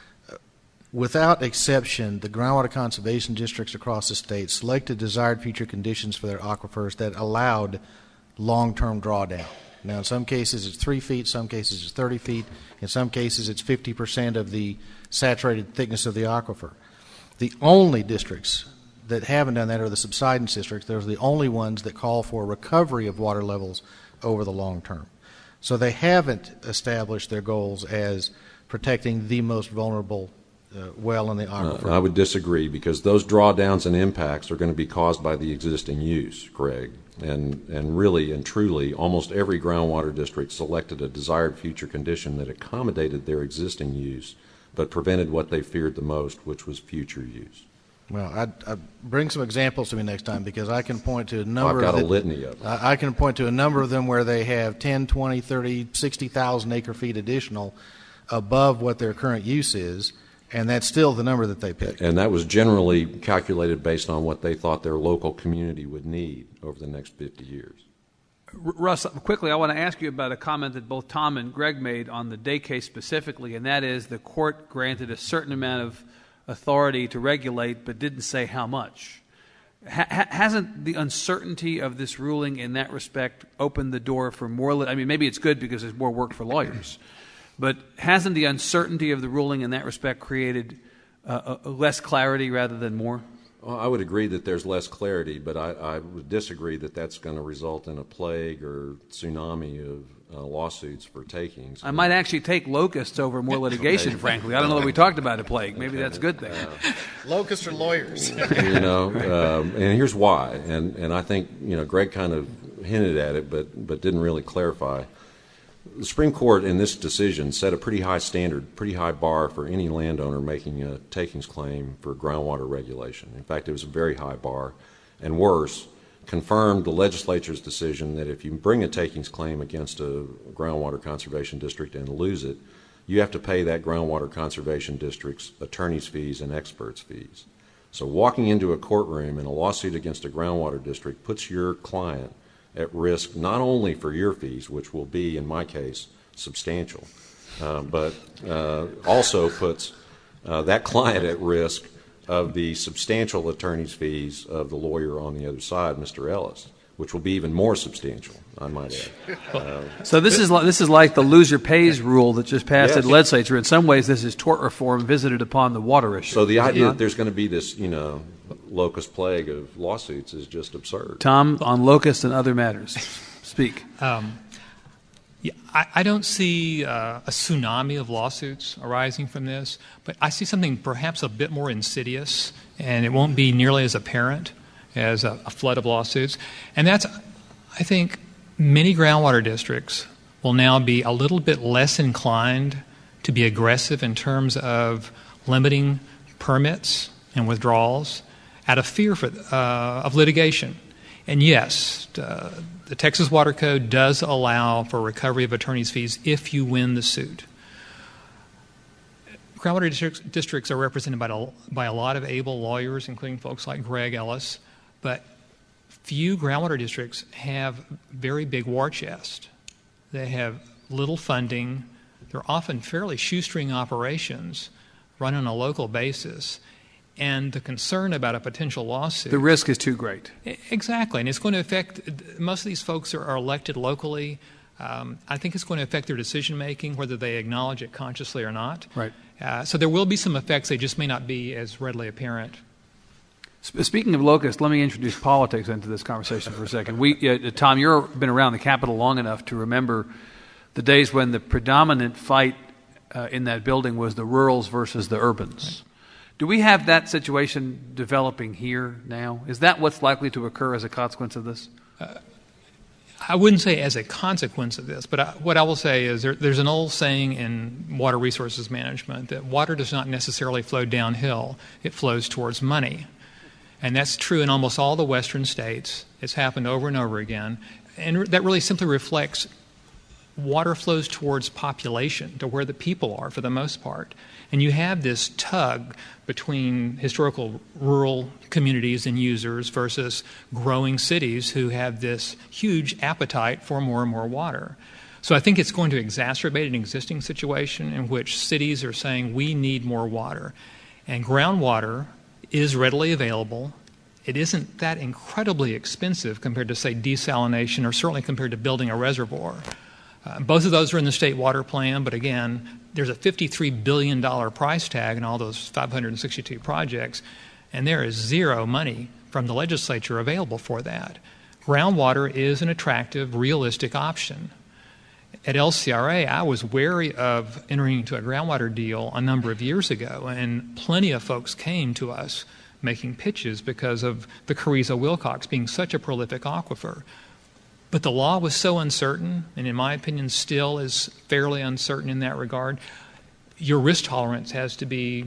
Without exception, the groundwater conservation districts across the state selected desired future conditions for their aquifers that allowed long-term drawdown. Now, in some cases it's 3 feet, some cases it's 30 feet, in some cases it's 50% of the saturated thickness of the aquifer. The only districts that haven't done that are the subsidence districts. Those are the only ones that call for recovery of water levels over the long term. So they haven't established their goals as protecting the most vulnerable well in the aquifer. I would disagree, because those drawdowns and impacts are going to be caused by the existing use, Greg. And really and truly, almost every groundwater district selected a desired future condition that accommodated their existing use, but prevented what they feared the most, which was future use. Well, I'd bring some examples to me next time, because I can point to a number I've got a litany of them. I can point to a number of them where they have 10, 20, 30, 60,000 acre feet additional above what their current use is, and that's still the number that they picked. And that was generally calculated based on what they thought their local community would need over the next 50 years. Russ, quickly, I want to ask you about a comment that both Tom and Greg made on the Day case specifically, and that is the court granted a certain amount of authority to regulate but didn't say how much. Hasn't the uncertainty of this ruling in that respect opened the door for more? I mean, maybe it's good because there's more work for lawyers, but hasn't the uncertainty of the ruling in that respect created less clarity rather than more? Well, I would agree that there's less clarity, but I would disagree that that's going to result in a plague or tsunami of lawsuits for takings. I might actually take locusts over more litigation, frankly. I don't know that we talked about a plague. Maybe that's a good thing. Locusts are lawyers. And here's why. And I think, Greg kind of hinted at it, but didn't really clarify. The Supreme Court in this decision set a pretty high standard, pretty high bar for any landowner making a takings claim for groundwater regulation. In fact, it was a very high bar. And worse, confirmed the legislature's decision that if you bring a takings claim against a groundwater conservation district and lose it, you have to pay that groundwater conservation district's attorney's fees and experts' fees. So walking into a courtroom in a lawsuit against a groundwater district puts your client at risk not only for your fees, which will be, in my case, substantial, but also puts that client at risk of the substantial attorney's fees of the lawyer on the other side, Mr. Ellis, which will be even more substantial, I might add. So this is like the loser pays rule that just passed in the legislature. In some ways, this is tort reform visited upon the water issue. So the idea that there's going to be this, locust plague of lawsuits is just absurd. Tom, on locust and other matters, speak. I don't see a tsunami of lawsuits arising from this, but I see something perhaps a bit more insidious, and it won't be nearly as apparent as a flood of lawsuits. And that's, I think, many groundwater districts will now be a little bit less inclined to be aggressive in terms of limiting permits and withdrawals out of fear of litigation. And yes, the Texas Water Code does allow for recovery of attorney's fees if you win the suit. Groundwater districts are represented by a lot of able lawyers, including folks like Greg Ellis, but few groundwater districts have very big war chests. They have little funding. They're often fairly shoestring operations run on a local basis. And the concern about a potential lawsuit... The risk is too great. Exactly. And it's going to affect... Most of these folks are elected locally. I think it's going to affect their decision-making, whether they acknowledge it consciously or not. Right. So there will be some effects. They just may not be as readily apparent. Speaking of locusts, let me introduce politics into this conversation for a second. Tom, you've been around the Capitol long enough to remember the days when the predominant fight in that building was the rurals versus the urbans. Right. Do we have that situation developing here now? Is that what's likely to occur as a consequence of this? I wouldn't say as a consequence of this, but what I will say is there's an old saying in water resources management that water does not necessarily flow downhill. It flows towards money. And that's true in almost all the western states. It's happened over and over again. And that really simply reflects water flows towards population, to where the people are for the most part. And you have this tug between historical rural communities and users versus growing cities who have this huge appetite for more and more water. So I think it's going to exacerbate an existing situation in which cities are saying we need more water. And groundwater is readily available. It isn't that incredibly expensive compared to, say, desalination, or certainly compared to building a reservoir. Both of those are in the state water plan, but again, there's a $53 billion price tag in all those 562 projects, and there is zero money from the legislature available for that. Groundwater is an attractive, realistic option. At LCRA, I was wary of entering into a groundwater deal a number of years ago, and plenty of folks came to us making pitches because of the Carrizo-Wilcox being such a prolific aquifer. But the law was so uncertain, and in my opinion still is fairly uncertain in that regard. Your risk tolerance has to be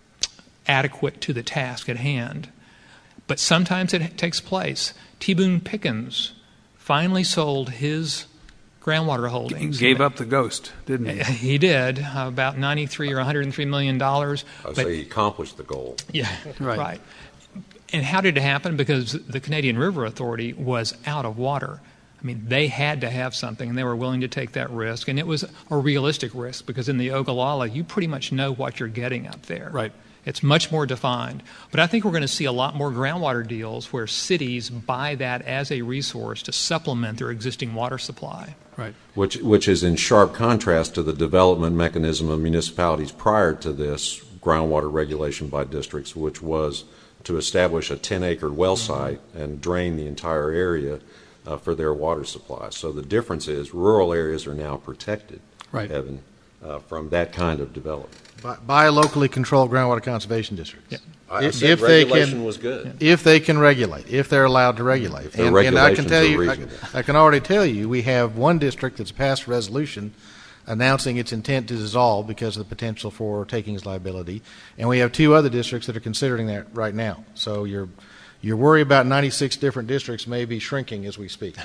adequate to the task at hand. But sometimes it takes place. T. Boone Pickens finally sold his groundwater holdings. He gave up the ghost, didn't he? He did, about $93 or $103 million. I would say he accomplished the goal. Yeah, right. And how did it happen? Because the Canadian River Authority was out of water. I mean, they had to have something, and they were willing to take that risk. And it was a realistic risk, because in the Ogallala, you pretty much know what you're getting up there. Right. It's much more defined. But I think we're going to see a lot more groundwater deals where cities buy that as a resource to supplement their existing water supply. Right. Which is in sharp contrast to the development mechanism of municipalities prior to this groundwater regulation by districts, which was to establish a 10-acre well site and drain the entire area for their water supply. So the difference is rural areas are now protected, right, Evan, from that kind of development. By a locally controlled groundwater conservation district. Yeah. I said regulation was good. If they can regulate, if they're allowed to regulate. And I can tell you, I can already tell you, we have one district that's passed a resolution announcing its intent to dissolve because of the potential for takings liability, and we have two other districts that are considering that right now. So your worry about 96 different districts may be shrinking as we speak.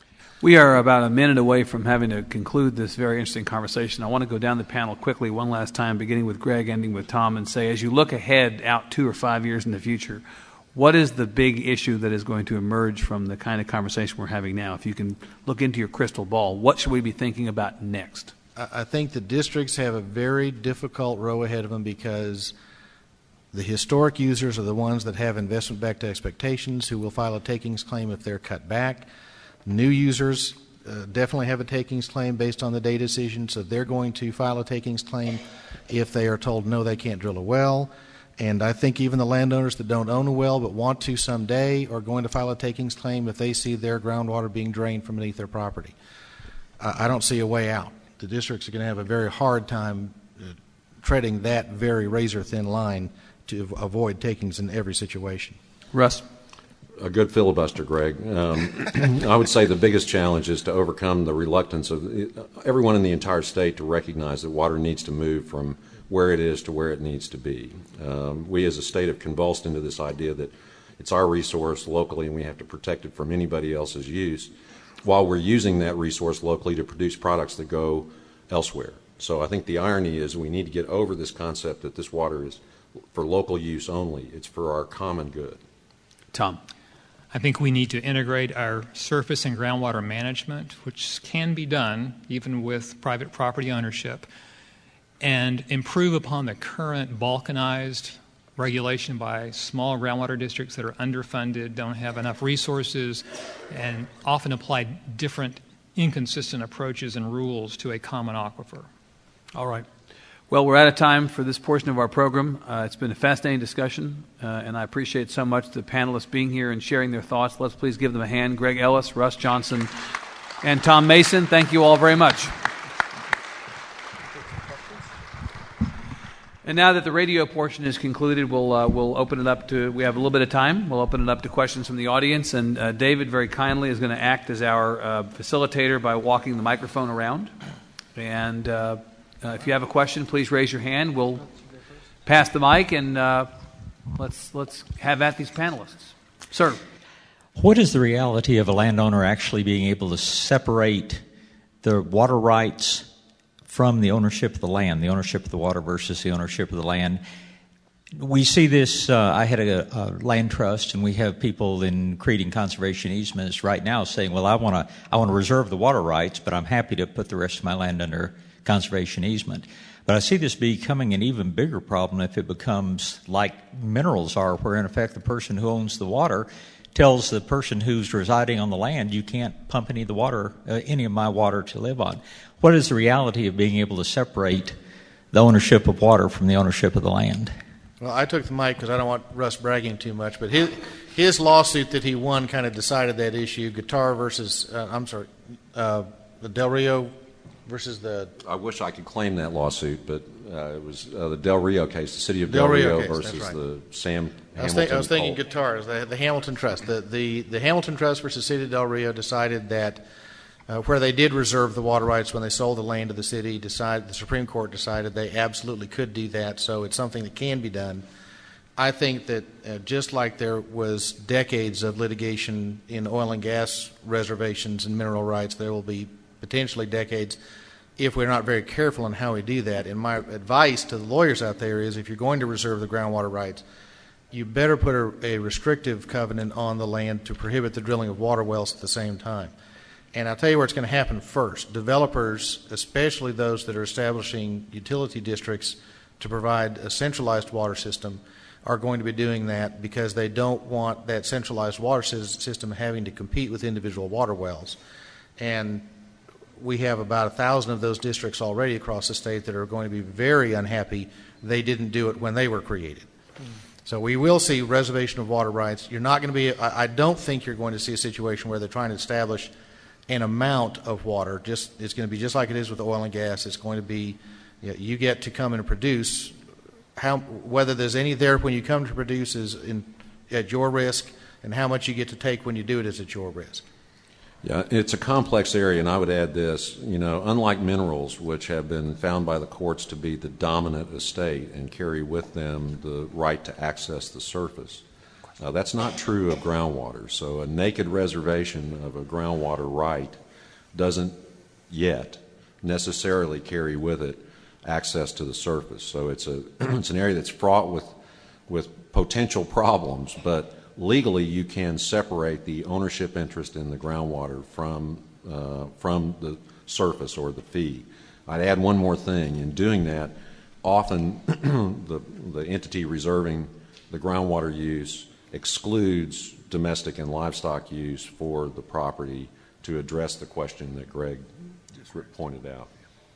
We are about a minute away from having to conclude this very interesting conversation. I want to go down the panel quickly one last time, beginning with Greg, ending with Tom, and say, as you look ahead out 2 or 5 years in the future, what is the big issue that is going to emerge from the kind of conversation we're having now? If you can look into your crystal ball, what should we be thinking about next? I think the districts have a very difficult row ahead of them because the historic users are the ones that have investment-backed expectations who will file a takings claim if they're cut back. New users definitely have a takings claim based on the day decision, so they're going to file a takings claim if they are told no, they can't drill a well. And I think even the landowners that don't own a well but want to someday are going to file a takings claim if they see their groundwater being drained from beneath their property. I don't see a way out. The districts are going to have a very hard time treading that very razor-thin line to avoid takings in every situation. Russ? A good filibuster, Greg. I would say the biggest challenge is to overcome the reluctance of everyone in the entire state to recognize that water needs to move from where it is to where it needs to be. We as a state have convulsed into this idea that it's our resource locally and we have to protect it from anybody else's use, while we're using that resource locally to produce products that go elsewhere. So I think the irony is we need to get over this concept that this water is for local use only. It's for our common good. Tom? I think we need to integrate our surface and groundwater management, which can be done even with private property ownership, and improve upon the current balkanized regulation by small groundwater districts that are underfunded, don't have enough resources, and often apply different inconsistent approaches and rules to a common aquifer. All right. Well, we're out of time for this portion of our program. It's been a fascinating discussion, and I appreciate so much the panelists being here and sharing their thoughts. Let's please give them a hand. Greg Ellis, Russ Johnson, and Tom Mason, thank you all very much. And now that the radio portion is concluded, we'll open it up to, we have a little bit of time, we'll open it up to questions from the audience. And David very kindly is going to act as our facilitator by walking the microphone around. And if you have a question, please raise your hand. We'll pass the mic and let's have at these panelists. Sir. What is the reality of a landowner actually being able to separate the water rights from the ownership of the land, the ownership of the water versus the ownership of the land? We see this, I had a land trust, and we have people in creating conservation easements right now saying, well, I want to reserve the water rights, but I'm happy to put the rest of my land under conservation easement. But I see this becoming an even bigger problem if it becomes like minerals are, where in effect the person who owns the water tells the person who's residing on the land, you can't pump any of the water, any of my water to live on. What is the reality of being able to separate the ownership of water from the ownership of the land? Well, I took the mic because I don't want Russ bragging too much, but his lawsuit that he won kind of decided that issue. Guitar versus, the Del Rio versus the... I wish I could claim that lawsuit, but it was the Del Rio case, the city of Del Rio case, versus right. The Sam Hamilton. I was thinking guitars, the Hamilton Trust. The Hamilton Trust versus City of Del Rio decided that where they did reserve the water rights when they sold the land to the city, the Supreme Court decided they absolutely could do that, so it's something that can be done. I think that just like there was decades of litigation in oil and gas reservations and mineral rights, there will be potentially decades if we're not very careful on how we do that. And my advice to the lawyers out there is if you're going to reserve the groundwater rights, you better put a restrictive covenant on the land to prohibit the drilling of water wells at the same time. And I'll tell you where it's going to happen first. Developers, especially those that are establishing utility districts to provide a centralized water system, are going to be doing that because they don't want that centralized water system having to compete with individual water wells. And we have about 1,000 of those districts already across the state that are going to be very unhappy they didn't do it when they were created. So we will see reservation of water rights. You're not going to be, I don't think you're going to see a situation where they're trying to establish an amount of water. It's going to be just like it is with oil and gas. It's going to be, you get to come and produce. Whether there's any there when you come to produce is at your risk, and how much you get to take when you do it is at your risk. Yeah, it's a complex area, and I would add this, unlike minerals, which have been found by the courts to be the dominant estate and carry with them the right to access the surface, that's not true of groundwater. So a naked reservation of a groundwater right doesn't yet necessarily carry with it access to the surface. So it's an area that's fraught with potential problems, but legally you can separate the ownership interest in the groundwater from the surface or the fee. I'd add one more thing. In doing that, often the entity reserving the groundwater use excludes domestic and livestock use for the property to address the question that Greg just pointed out.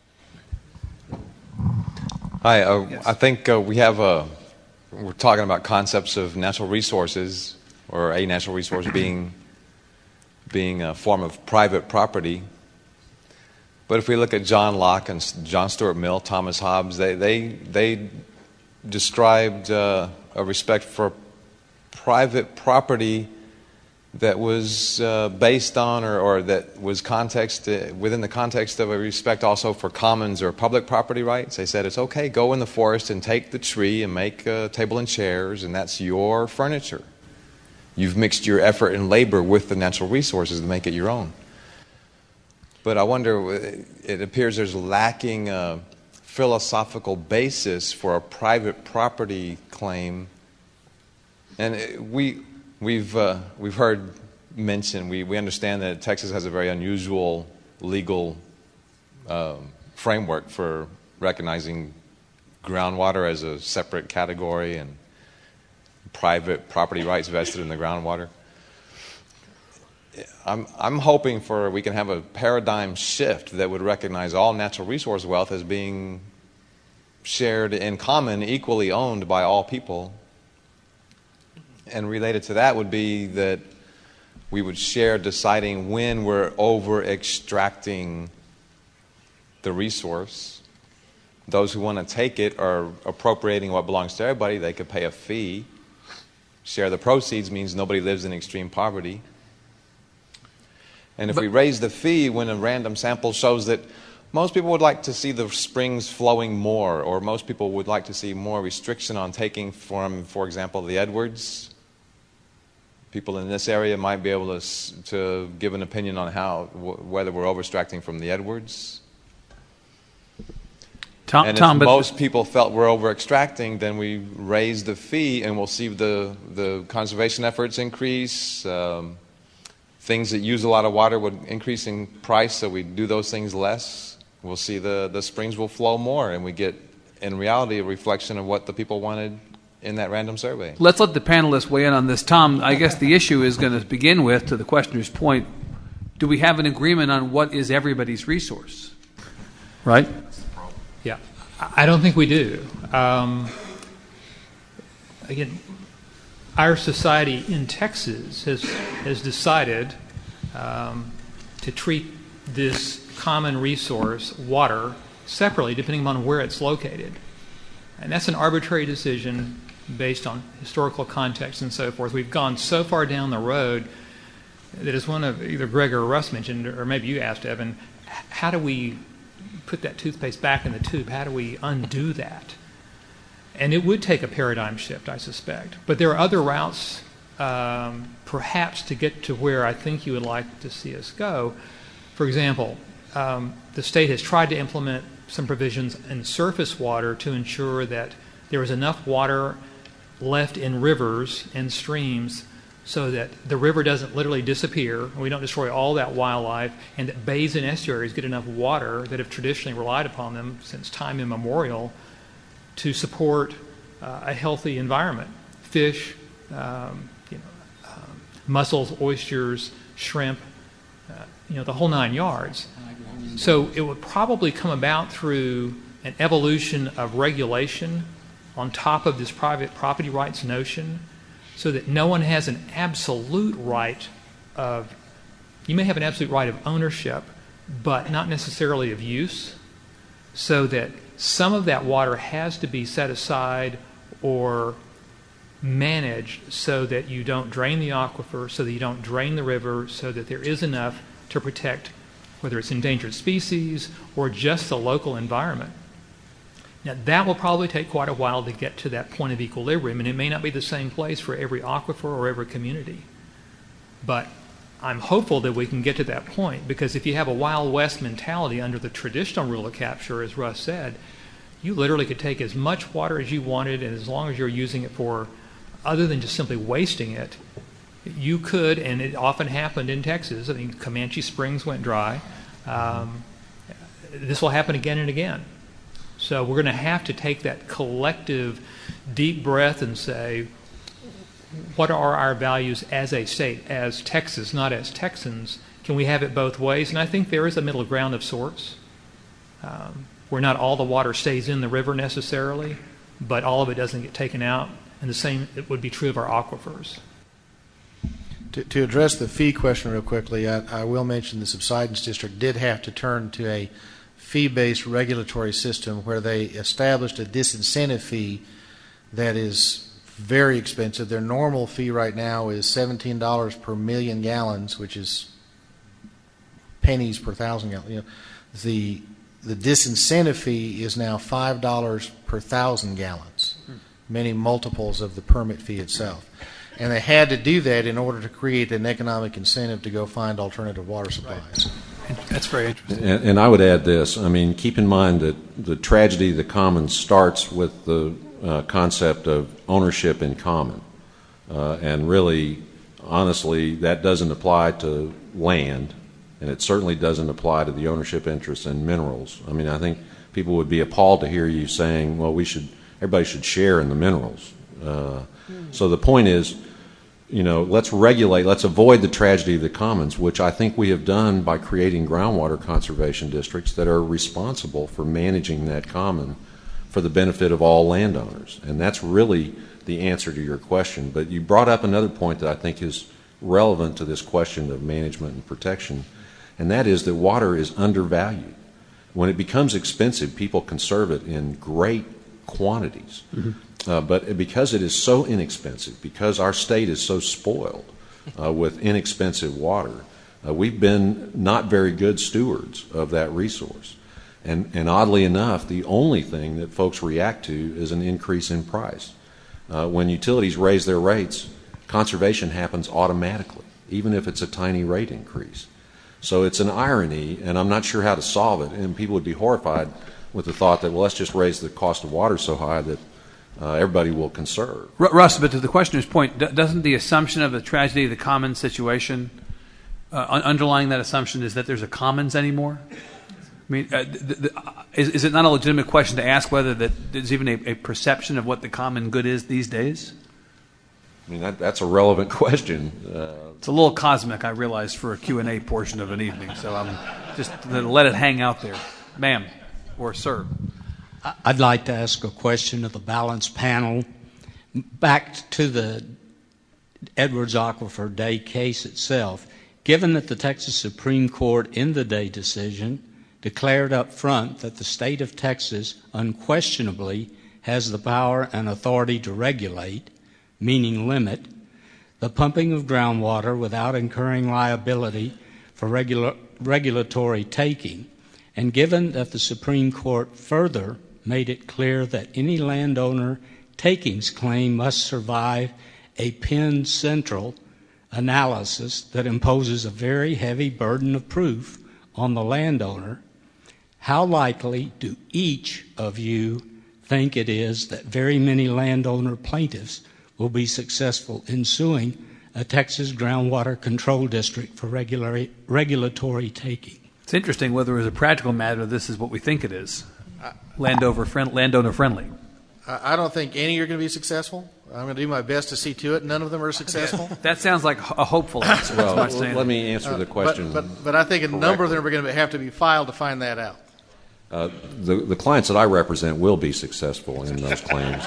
Hi, Yes. I think we're talking about concepts of natural resources, or a natural resource being a form of private property. But if we look at John Locke and John Stuart Mill, Thomas Hobbes, they described a respect for private property that was based on or that was within the context of a respect also for commons or public property rights. They said it's okay, go in the forest and take the tree and make a table and chairs, and that's your furniture. You've mixed your effort and labor with the natural resources to make it your own. But I wonder, it appears there's lacking a philosophical basis for a private property claim. And we've heard mention, we understand that Texas has a very unusual legal framework for recognizing groundwater as a separate category and private property rights vested in the groundwater. I'm hoping we can have a paradigm shift that would recognize all natural resource wealth as being shared in common, equally owned by all people. And related to that would be that we would share deciding when we're over-extracting the resource. Those who want to take it are appropriating what belongs to everybody. They could pay a fee. Share the proceeds means nobody lives in extreme poverty. And if we raise the fee when a random sample shows that most people would like to see the springs flowing more, or most people would like to see more restriction on taking from, for example, the Edwards, people in this area might be able to give an opinion on whether we're over-extracting from the Edwards. If most people felt we're over-extracting, then we raise the fee and we'll see the conservation efforts increase. Things that use a lot of water would increase in price, so we do those things less. We'll see the springs will flow more, and we get, in reality, a reflection of what the people wanted in that random survey. Let's let the panelists weigh in on this. Tom, I guess the issue is going to begin with, to the questioner's point, do we have an agreement on what is everybody's resource? Right? Yeah, I don't think we do. Again, our society in Texas has decided to treat this common resource, water, separately depending on where it's located. And that's an arbitrary decision based on historical context and so forth. We've gone so far down the road that, as one of either Greg or Russ mentioned, or maybe you asked, Evan, how do we put that toothpaste back in the tube? How do we undo that? And it would take a paradigm shift, I suspect. But there are other routes, perhaps, to get to where I think you would like to see us go. For example, the state has tried to implement some provisions in surface water to ensure that there is enough water left in rivers and streams so that the river doesn't literally disappear, and we don't destroy all that wildlife, and that bays and estuaries get enough water that have traditionally relied upon them since time immemorial to support a healthy environment. Fish, mussels, oysters, shrimp, the whole 9 yards. So it would probably come about through an evolution of regulation on top of this private property rights notion, so that no one has an absolute right of, you may have an absolute right of ownership, but not necessarily of use, so that some of that water has to be set aside or managed so that you don't drain the aquifer, so that you don't drain the river, so that there is enough to protect whether it's endangered species or just the local environment. Now, that will probably take quite a while to get to that point of equilibrium, and it may not be the same place for every aquifer or every community. But I'm hopeful that we can get to that point, because if you have a Wild West mentality under the traditional rule of capture, as Russ said, you literally could take as much water as you wanted, and as long as you're using it for, other than just simply wasting it, you could, and it often happened in Texas. I mean, Comanche Springs went dry. This will happen again and again. So we're going to have to take that collective deep breath and say, what are our values as a state, as Texas, not as Texans? Can we have it both ways? And I think there is a middle ground of sorts, where not all the water stays in the river necessarily, but all of it doesn't get taken out. And the same it would be true of our aquifers. To address the fee question real quickly, I will mention the Subsidence District did have to turn to a fee-based regulatory system where they established a disincentive fee that is very expensive. Their normal fee right now is $17 per million gallons, which is pennies per thousand gallons. The disincentive fee is now $5 per thousand gallons, many multiples of the permit fee itself. And they had to do that in order to create an economic incentive to go find alternative water supplies. Right. That's very interesting. And I would add this. I mean, keep in mind that the tragedy of the commons starts with the concept of ownership in common. And really, honestly, that doesn't apply to land, and it certainly doesn't apply to the ownership interest in minerals. I mean, I think people would be appalled to hear you saying, well, everybody should share in the minerals. So the point is, let's regulate, let's avoid the tragedy of the commons, which I think we have done by creating groundwater conservation districts that are responsible for managing that common for the benefit of all landowners. And that's really the answer to your question. But you brought up another point that I think is relevant to this question of management and protection, and that is that water is undervalued. When it becomes expensive, people conserve it in great quantities. But because it is so inexpensive, because our state is so spoiled with inexpensive water, we've been not very good stewards of that resource. And oddly enough, the only thing that folks react to is an increase in price. When utilities raise their rates, conservation happens automatically, even if it's a tiny rate increase. So it's an irony, and I'm not sure how to solve it. And people would be horrified with the thought that, well, let's just raise the cost of water so high that everybody will conserve. Russ, but to the questioner's point, doesn't the assumption of the tragedy of the commons situation, underlying that assumption is that there's a commons anymore? I mean, is it not a legitimate question to ask whether that there's even a perception of what the common good is these days? I mean, that's a relevant question. It's a little cosmic, I realize, for a Q&A portion of an evening, so I'm just going to let it hang out there. Ma'am or sir. I'd like to ask a question of the balanced panel. Back to the Edwards Aquifer Day case itself, given that the Texas Supreme Court in the Day decision declared up front that the state of Texas unquestionably has the power and authority to regulate, meaning limit, the pumping of groundwater without incurring liability for regulatory taking, and given that the Supreme Court further made it clear that any landowner takings claim must survive a Penn Central analysis that imposes a very heavy burden of proof on the landowner, how likely do each of you think it is that very many landowner plaintiffs will be successful in suing a Texas groundwater control district for regulatory taking? It's interesting whether as a practical matter this is what we think it is. Landowner friendly. I don't think any are going to be successful. I'm going to do my best to see to it none of them are successful. That sounds like a hopeful answer. Well, let me answer the question. But I think a number of them are going to have to be filed to find that out. The clients that I represent will be successful in those claims,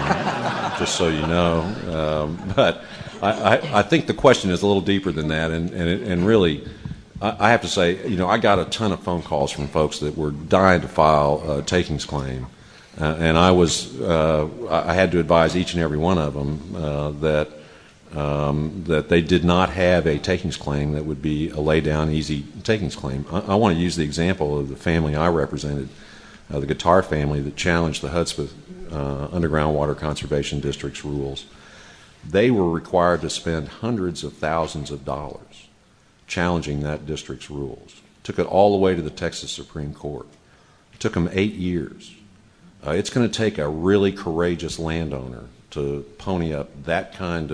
just so you know. But I think the question is a little deeper than that, and really, I have to say, I got a ton of phone calls from folks that were dying to file a takings claim, and I had to advise each and every one of them that they did not have a takings claim that would be a lay-down, easy takings claim. I want to use the example of the family I represented, the Guitar family that challenged the Hudspeth Underground Water Conservation District's rules. They were required to spend hundreds of thousands of dollars challenging that district's rules. Took it all the way to the Texas Supreme Court. It took them 8 years. It's going to take a really courageous landowner to pony up that kind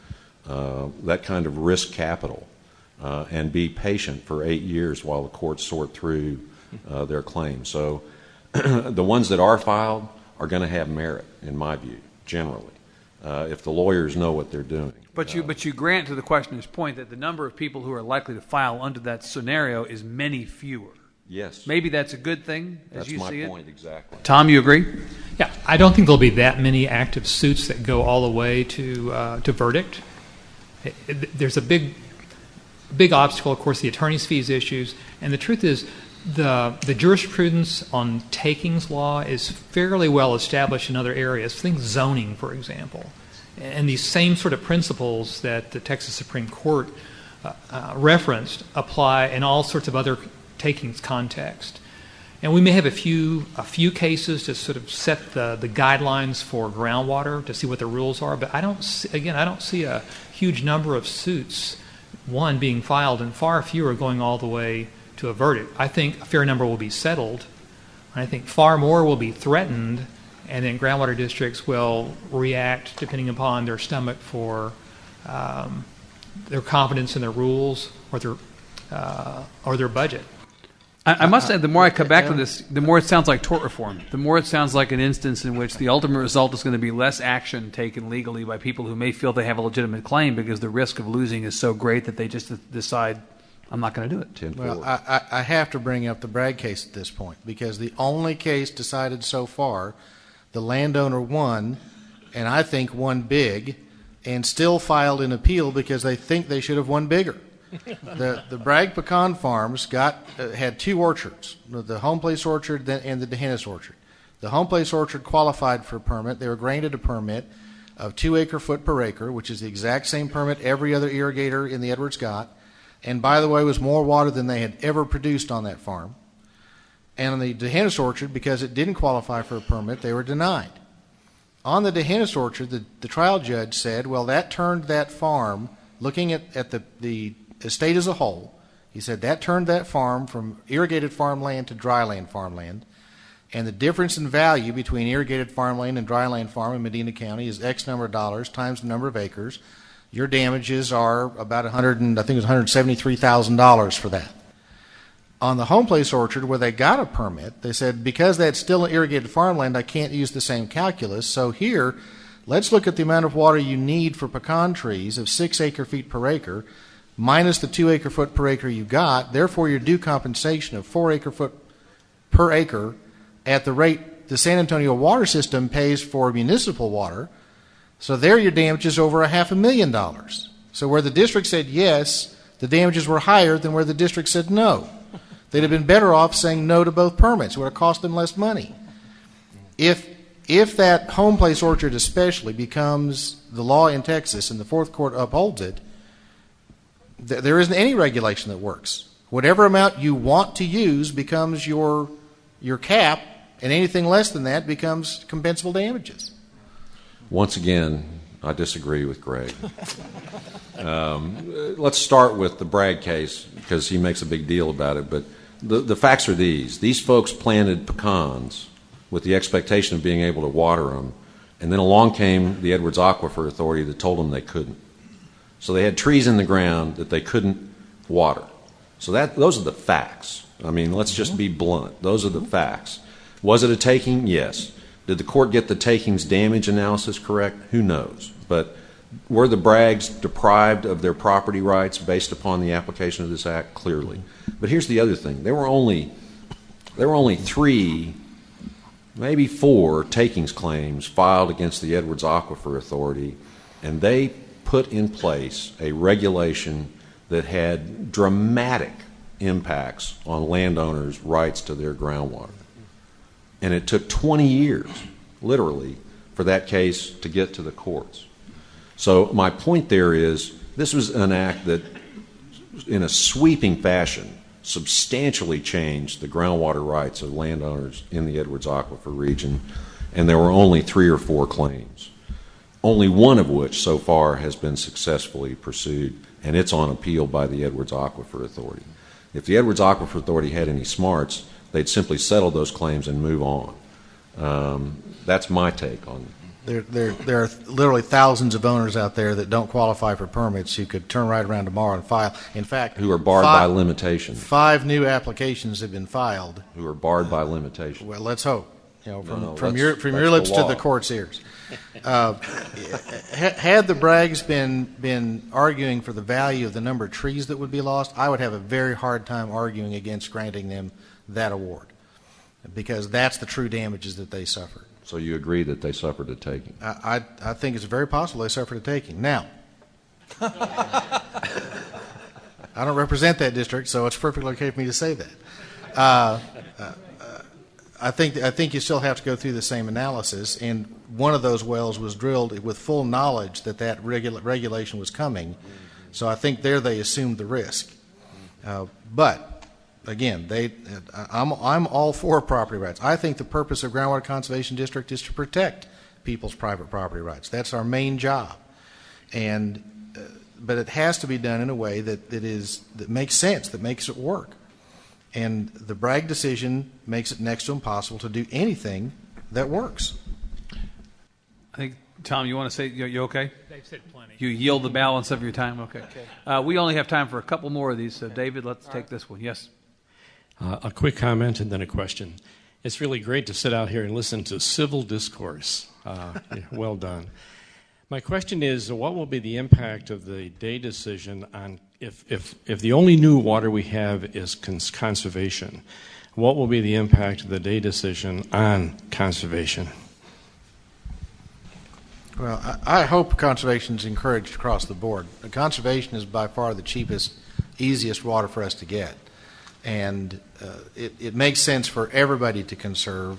of risk capital and be patient for 8 years while the courts sort through their claims. So the ones that are filed are going to have merit, in my view, generally, if the lawyers know what they're doing. But you grant to the questioner's point that the number of people who are likely to file under that scenario is many fewer. Yes. Maybe that's a good thing, as you see it? That's my point, exactly. Tom, you agree? Yeah, I don't think there'll be that many active suits that go all the way to verdict. There's a big obstacle, of course, the attorney's fees issues, and the truth is the jurisprudence on takings law is fairly well established in other areas. Think zoning, for example. And these same sort of principles that the Texas Supreme Court referenced apply in all sorts of other takings context. And we may have a few cases to sort of set the guidelines for groundwater to see what the rules are, but I don't see a huge number of suits, one being filed, and far fewer going all the way to a verdict. I think a fair number will be settled. I think far more will be threatened, and then groundwater districts will react depending upon their stomach for their confidence in their rules or their budget. I must say, the more I come back to this, the more it sounds like tort reform. The more it sounds like an instance in which the ultimate result is going to be less action taken legally by people who may feel they have a legitimate claim because the risk of losing is so great that they just decide, I'm not going to do it. Well, I have to bring up the Bragg case at this point because the only case decided so far, the landowner won, and I think won big, and still filed an appeal because they think they should have won bigger. The Bragg pecan farms had two orchards, the Home Place Orchard and the D'Hanis Orchard. The Home Place Orchard qualified for a permit. They were granted a permit of 2 acre-foot per acre, which is the exact same permit every other irrigator in the Edwards got, and by the way, was more water than they had ever produced on that farm. And on the D'Hanis Orchard, because it didn't qualify for a permit, they were denied. On the D'Hanis Orchard, the trial judge said, well, that turned that farm, looking at the estate as a whole, he said that turned that farm from irrigated farmland to dryland farmland, and the difference in value between irrigated farmland and dryland farm in Medina County is X number of dollars times the number of acres. Your damages are about $173,000 for that. On the Home Place Orchard, where they got a permit, they said, because that's still irrigated farmland, I can't use the same calculus. So here, let's look at the amount of water you need for pecan trees of 6 acre-feet per acre, minus the 2 acre-foot per acre you got. Therefore, your due compensation of 4 acre-foot per acre at the rate the San Antonio water system pays for municipal water. So there your damage is over $500,000. So where the district said yes, the damages were higher than where the district said no. They'd have been better off saying no to both permits. It would have cost them less money. If that Home Place Orchard especially becomes the law in Texas and the Fourth Court upholds it, there isn't any regulation that works. Whatever amount you want to use becomes your cap, and anything less than that becomes compensable damages. Once again, I disagree with Greg. Let's start with the Bragg case because he makes a big deal about it. But the facts are these. These folks planted pecans with the expectation of being able to water them, and then along came the Edwards Aquifer Authority that told them they couldn't. So they had trees in the ground that they couldn't water. So those are the facts. I mean, let's just be blunt. Those are the facts. Was it a taking? Yes. Did the court get the takings damage analysis correct? Who knows? But were the Braggs deprived of their property rights based upon the application of this act? Clearly. But here's the other thing. There were only 3, maybe 4 takings claims filed against the Edwards Aquifer Authority, and they put in place a regulation that had dramatic impacts on landowners' rights to their groundwater. And it took 20 years, literally, for that case to get to the courts. So my point there is this was an act that, in a sweeping fashion, substantially changed the groundwater rights of landowners in the Edwards Aquifer region, and there were only 3 or 4 claims, only one of which so far has been successfully pursued, and it's on appeal by the Edwards Aquifer Authority. If the Edwards Aquifer Authority had any smarts, they'd simply settle those claims and move on. That's my take on it. There are literally thousands of owners out there that don't qualify for permits who could turn right around tomorrow and file. In fact, who are barred by limitation. 5 new applications have been filed. Who are barred by limitation. Well, let's hope. From your lips to the court's ears. Had the Braggs been arguing for the value of the number of trees that would be lost, I would have a very hard time arguing against granting them that award, because that's the true damages that they suffered. So you agree that they suffered a taking? I think it's very possible they suffered a taking. Now, I don't represent that district, so it's perfectly okay for me to say that. I think you still have to go through the same analysis, and one of those wells was drilled with full knowledge that regulation was coming, so I think there they assumed the risk. But again, I'm all for property rights. I think the purpose of Groundwater Conservation District is to protect people's private property rights. That's our main job, but it has to be done in a way that makes sense, that makes it work. And the Bragg decision makes it next to impossible to do anything that works. I think, Tom, you want to say, you okay? They've said plenty. You yield the balance of your time? Okay. We only have time for a couple more of these, so David, let's take this one. Yes? A quick comment and then a question. It's really great to sit out here and listen to civil discourse. Well done. My question is, what will be the impact of the Day decision on if the only new water we have is conservation? What will be the impact of the Day decision on conservation? Well, I hope conservation is encouraged across the board. Conservation is by far the cheapest, easiest water for us to get. And it makes sense for everybody to conserve.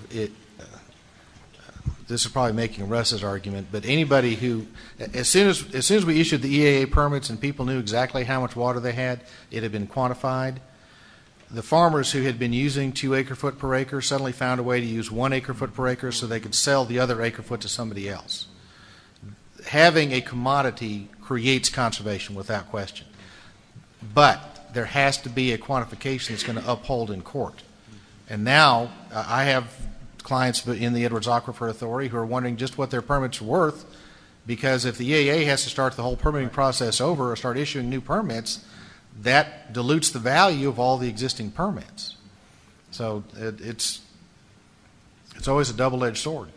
This is probably making Russ's argument, but anybody who, as soon as we issued the EAA permits and people knew exactly how much water they had, it had been quantified. The farmers who had been using 2 acre-foot per acre suddenly found a way to use 1 acre-foot per acre so they could sell the other acre-foot to somebody else. Having a commodity creates conservation without question. But there has to be a quantification that's going to uphold in court. And now I have clients in the Edwards Aquifer Authority who are wondering just what their permits are worth, because if the EAA has to start the whole permitting process over or start issuing new permits, that dilutes the value of all the existing permits. So it's always a double-edged sword.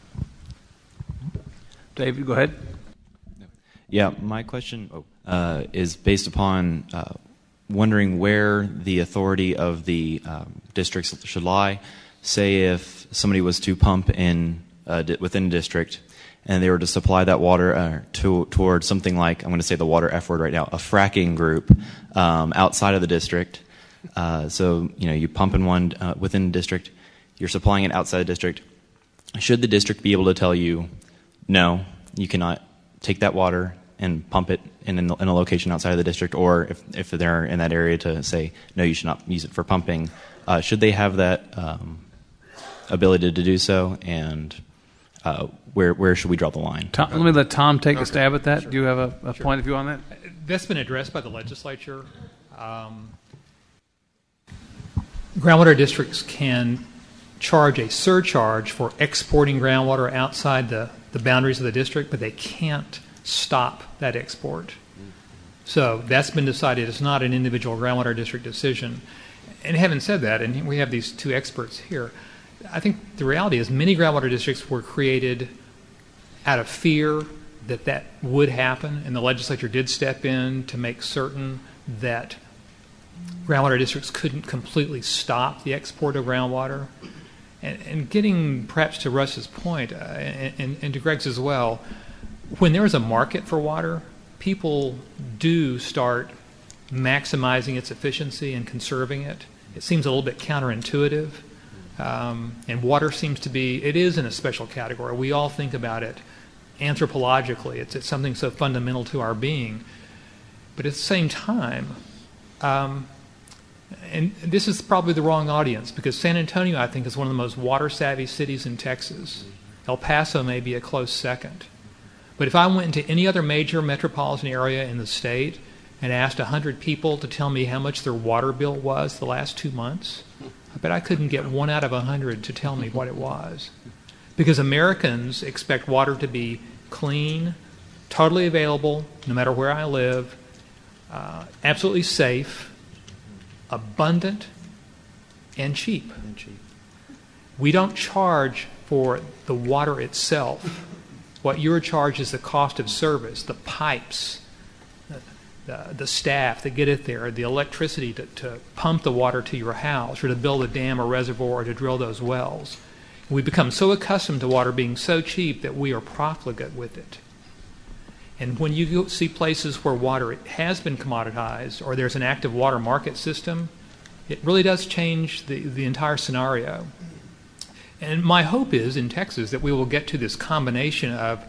David, go ahead. Yeah, my question is based upon wondering where the authority of the districts should lie. Say if somebody was to pump in within a district and they were to supply that water towards something like, I'm going to say the water F word right now, a fracking group outside of the district. So, you pump in one within the district, you're supplying it outside the district. Should the district be able to tell you, no, you cannot take that water and pump it in a location outside of the district, or if they're in that area to say, no, you should not use it for pumping, should they have that ability to do so, and where should we draw the line? Tom, let me let Tom take a stab at that. Sure. Do you have a point of view on that? That's been addressed by the legislature. Groundwater districts can charge a surcharge for exporting groundwater outside the boundaries of the district, but they can't stop that export. So that's been decided. It's not an individual groundwater district decision. And having said that, and we have these 2 experts here, I think the reality is many groundwater districts were created out of fear that would happen, and the legislature did step in to make certain that groundwater districts couldn't completely stop the export of groundwater. And getting perhaps to Russ's point, and to Greg's as well, when there is a market for water, people do start maximizing its efficiency and conserving it. It seems a little bit counterintuitive. And water seems to be, it is in a special category. We all think about it anthropologically. It's something so fundamental to our being. But at the same time, and this is probably the wrong audience, because San Antonio, I think, is one of the most water-savvy cities in Texas. El Paso may be a close second. But if I went into any other major metropolitan area in the state and asked 100 people to tell me how much their water bill was the last 2 months, I bet I couldn't get 1 out of 100 to tell me what it was. Because Americans expect water to be clean, totally available, no matter where I live, absolutely safe, abundant, and cheap. We don't charge for the water itself. What you're charged is the cost of service, the pipes, the staff that get it there, the electricity to pump the water to your house, or to build a dam or reservoir, or to drill those wells. We become so accustomed to water being so cheap that we are profligate with it. And when you see places where water has been commoditized, or there's an active water market system, it really does change the entire scenario. And my hope is, in Texas, that we will get to this combination of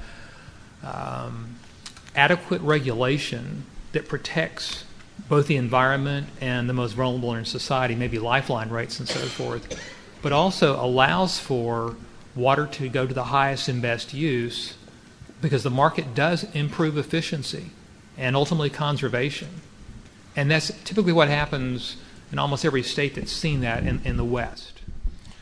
adequate regulation that protects both the environment and the most vulnerable in society, maybe lifeline rates and so forth, but also allows for water to go to the highest and best use, because the market does improve efficiency and ultimately conservation. And that's typically what happens in almost every state that's seen that in the West.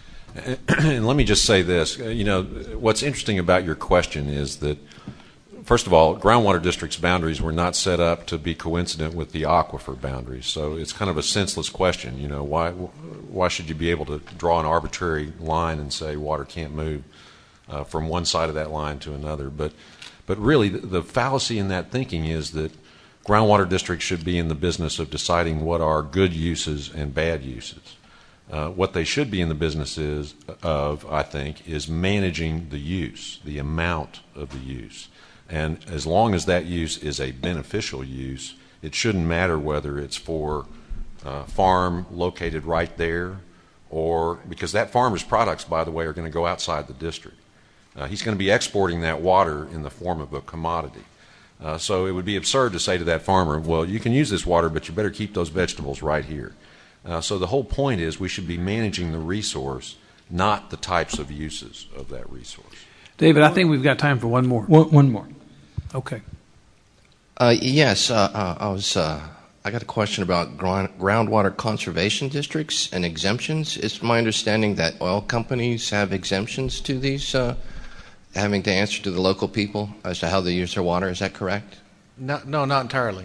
And let me just say this. What's interesting about your question is that First of all, groundwater district's boundaries were not set up to be coincident with the aquifer boundaries, so it's kind of a senseless question. You know, why should you be able to draw an arbitrary line and say water can't move from one side of that line to another? But really, the fallacy in that thinking is that groundwater districts should be in the business of deciding what are good uses and bad uses. What they should be in the business of, I think, is managing the use, the amount of the use. And as long as that use is a beneficial use, it shouldn't matter whether it's for farm located right there or because that farmer's products, by the way, are going to go outside the district. He's going to be exporting that water in the form of a commodity. So it would be absurd to say to that farmer, well, you can use this water, but you better keep those vegetables right here. So the whole point is we should be managing the resource, not the types of uses of that resource. David, I think we've got time for one more. One more. Okay. Yes, I got a question about groundwater conservation districts and exemptions. It's my understanding that oil companies have exemptions to these, having to answer to the local people as to how they use their water. Is that correct? No, not entirely.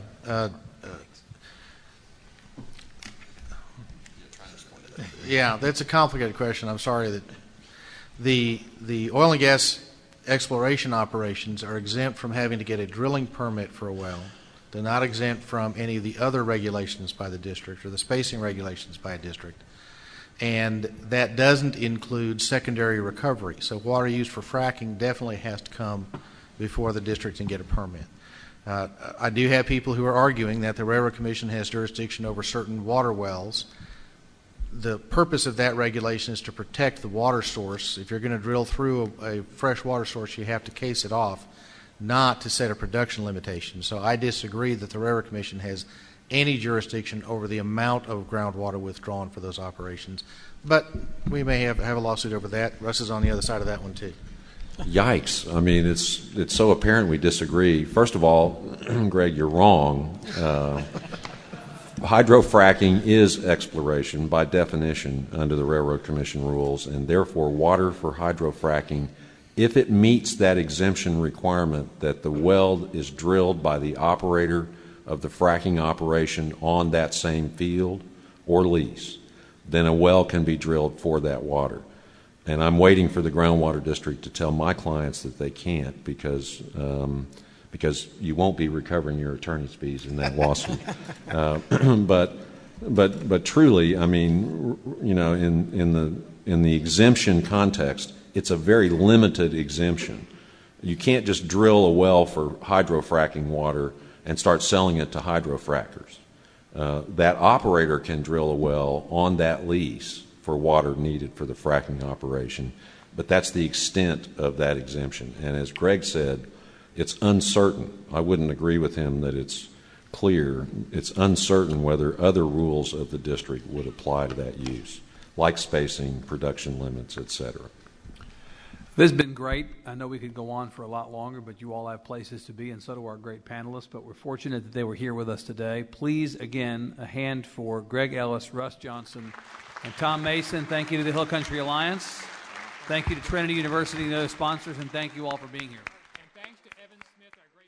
Yeah, that's a complicated question. I'm sorry that the oil and gas exploration operations are exempt from having to get a drilling permit for a well. They're not exempt from any of the other regulations by the district or the spacing regulations by a district. And that doesn't include secondary recovery. So water used for fracking definitely has to come before the district can get a permit. I do have people who are arguing that the Railroad Commission has jurisdiction over certain water wells. The purpose of that regulation is to protect the water source. If you're going to drill through a fresh water source, you have to case it off, not to set a production limitation. So I disagree that the Railroad Commission has any jurisdiction over the amount of groundwater withdrawn for those operations. But we may have a lawsuit over that. Russ is on the other side of that one, too. Yikes. I mean, it's so apparent we disagree. First of all, Greg, you're wrong. Hydrofracking is exploration by definition under the Railroad Commission rules, and therefore water for hydrofracking, if it meets that exemption requirement that the well is drilled by the operator of the fracking operation on that same field or lease, then a well can be drilled for that water. And I'm waiting for the groundwater district to tell my clients that they can't because you won't be recovering your attorney's fees in that lawsuit. But truly, I mean, you know, in the exemption context, it's a very limited exemption. You can't just drill a well for hydrofracking water and start selling it to hydrofrackers. That operator can drill a well on that lease for water needed for the fracking operation, but that's the extent of that exemption. And as Greg said, it's uncertain. I wouldn't agree with him that it's clear. It's uncertain whether other rules of the district would apply to that use, like spacing, production limits, etc. This has been great. I know we could go on for a lot longer, but you all have places to be, and so do our great panelists. But we're fortunate that they were here with us today. Please, again, a hand for Greg Ellis, Russ Johnson, and Tom Mason. Thank you to the Hill Country Alliance. Thank you to Trinity University and other sponsors, and thank you all for being here. And thanks to Evan Smith, our great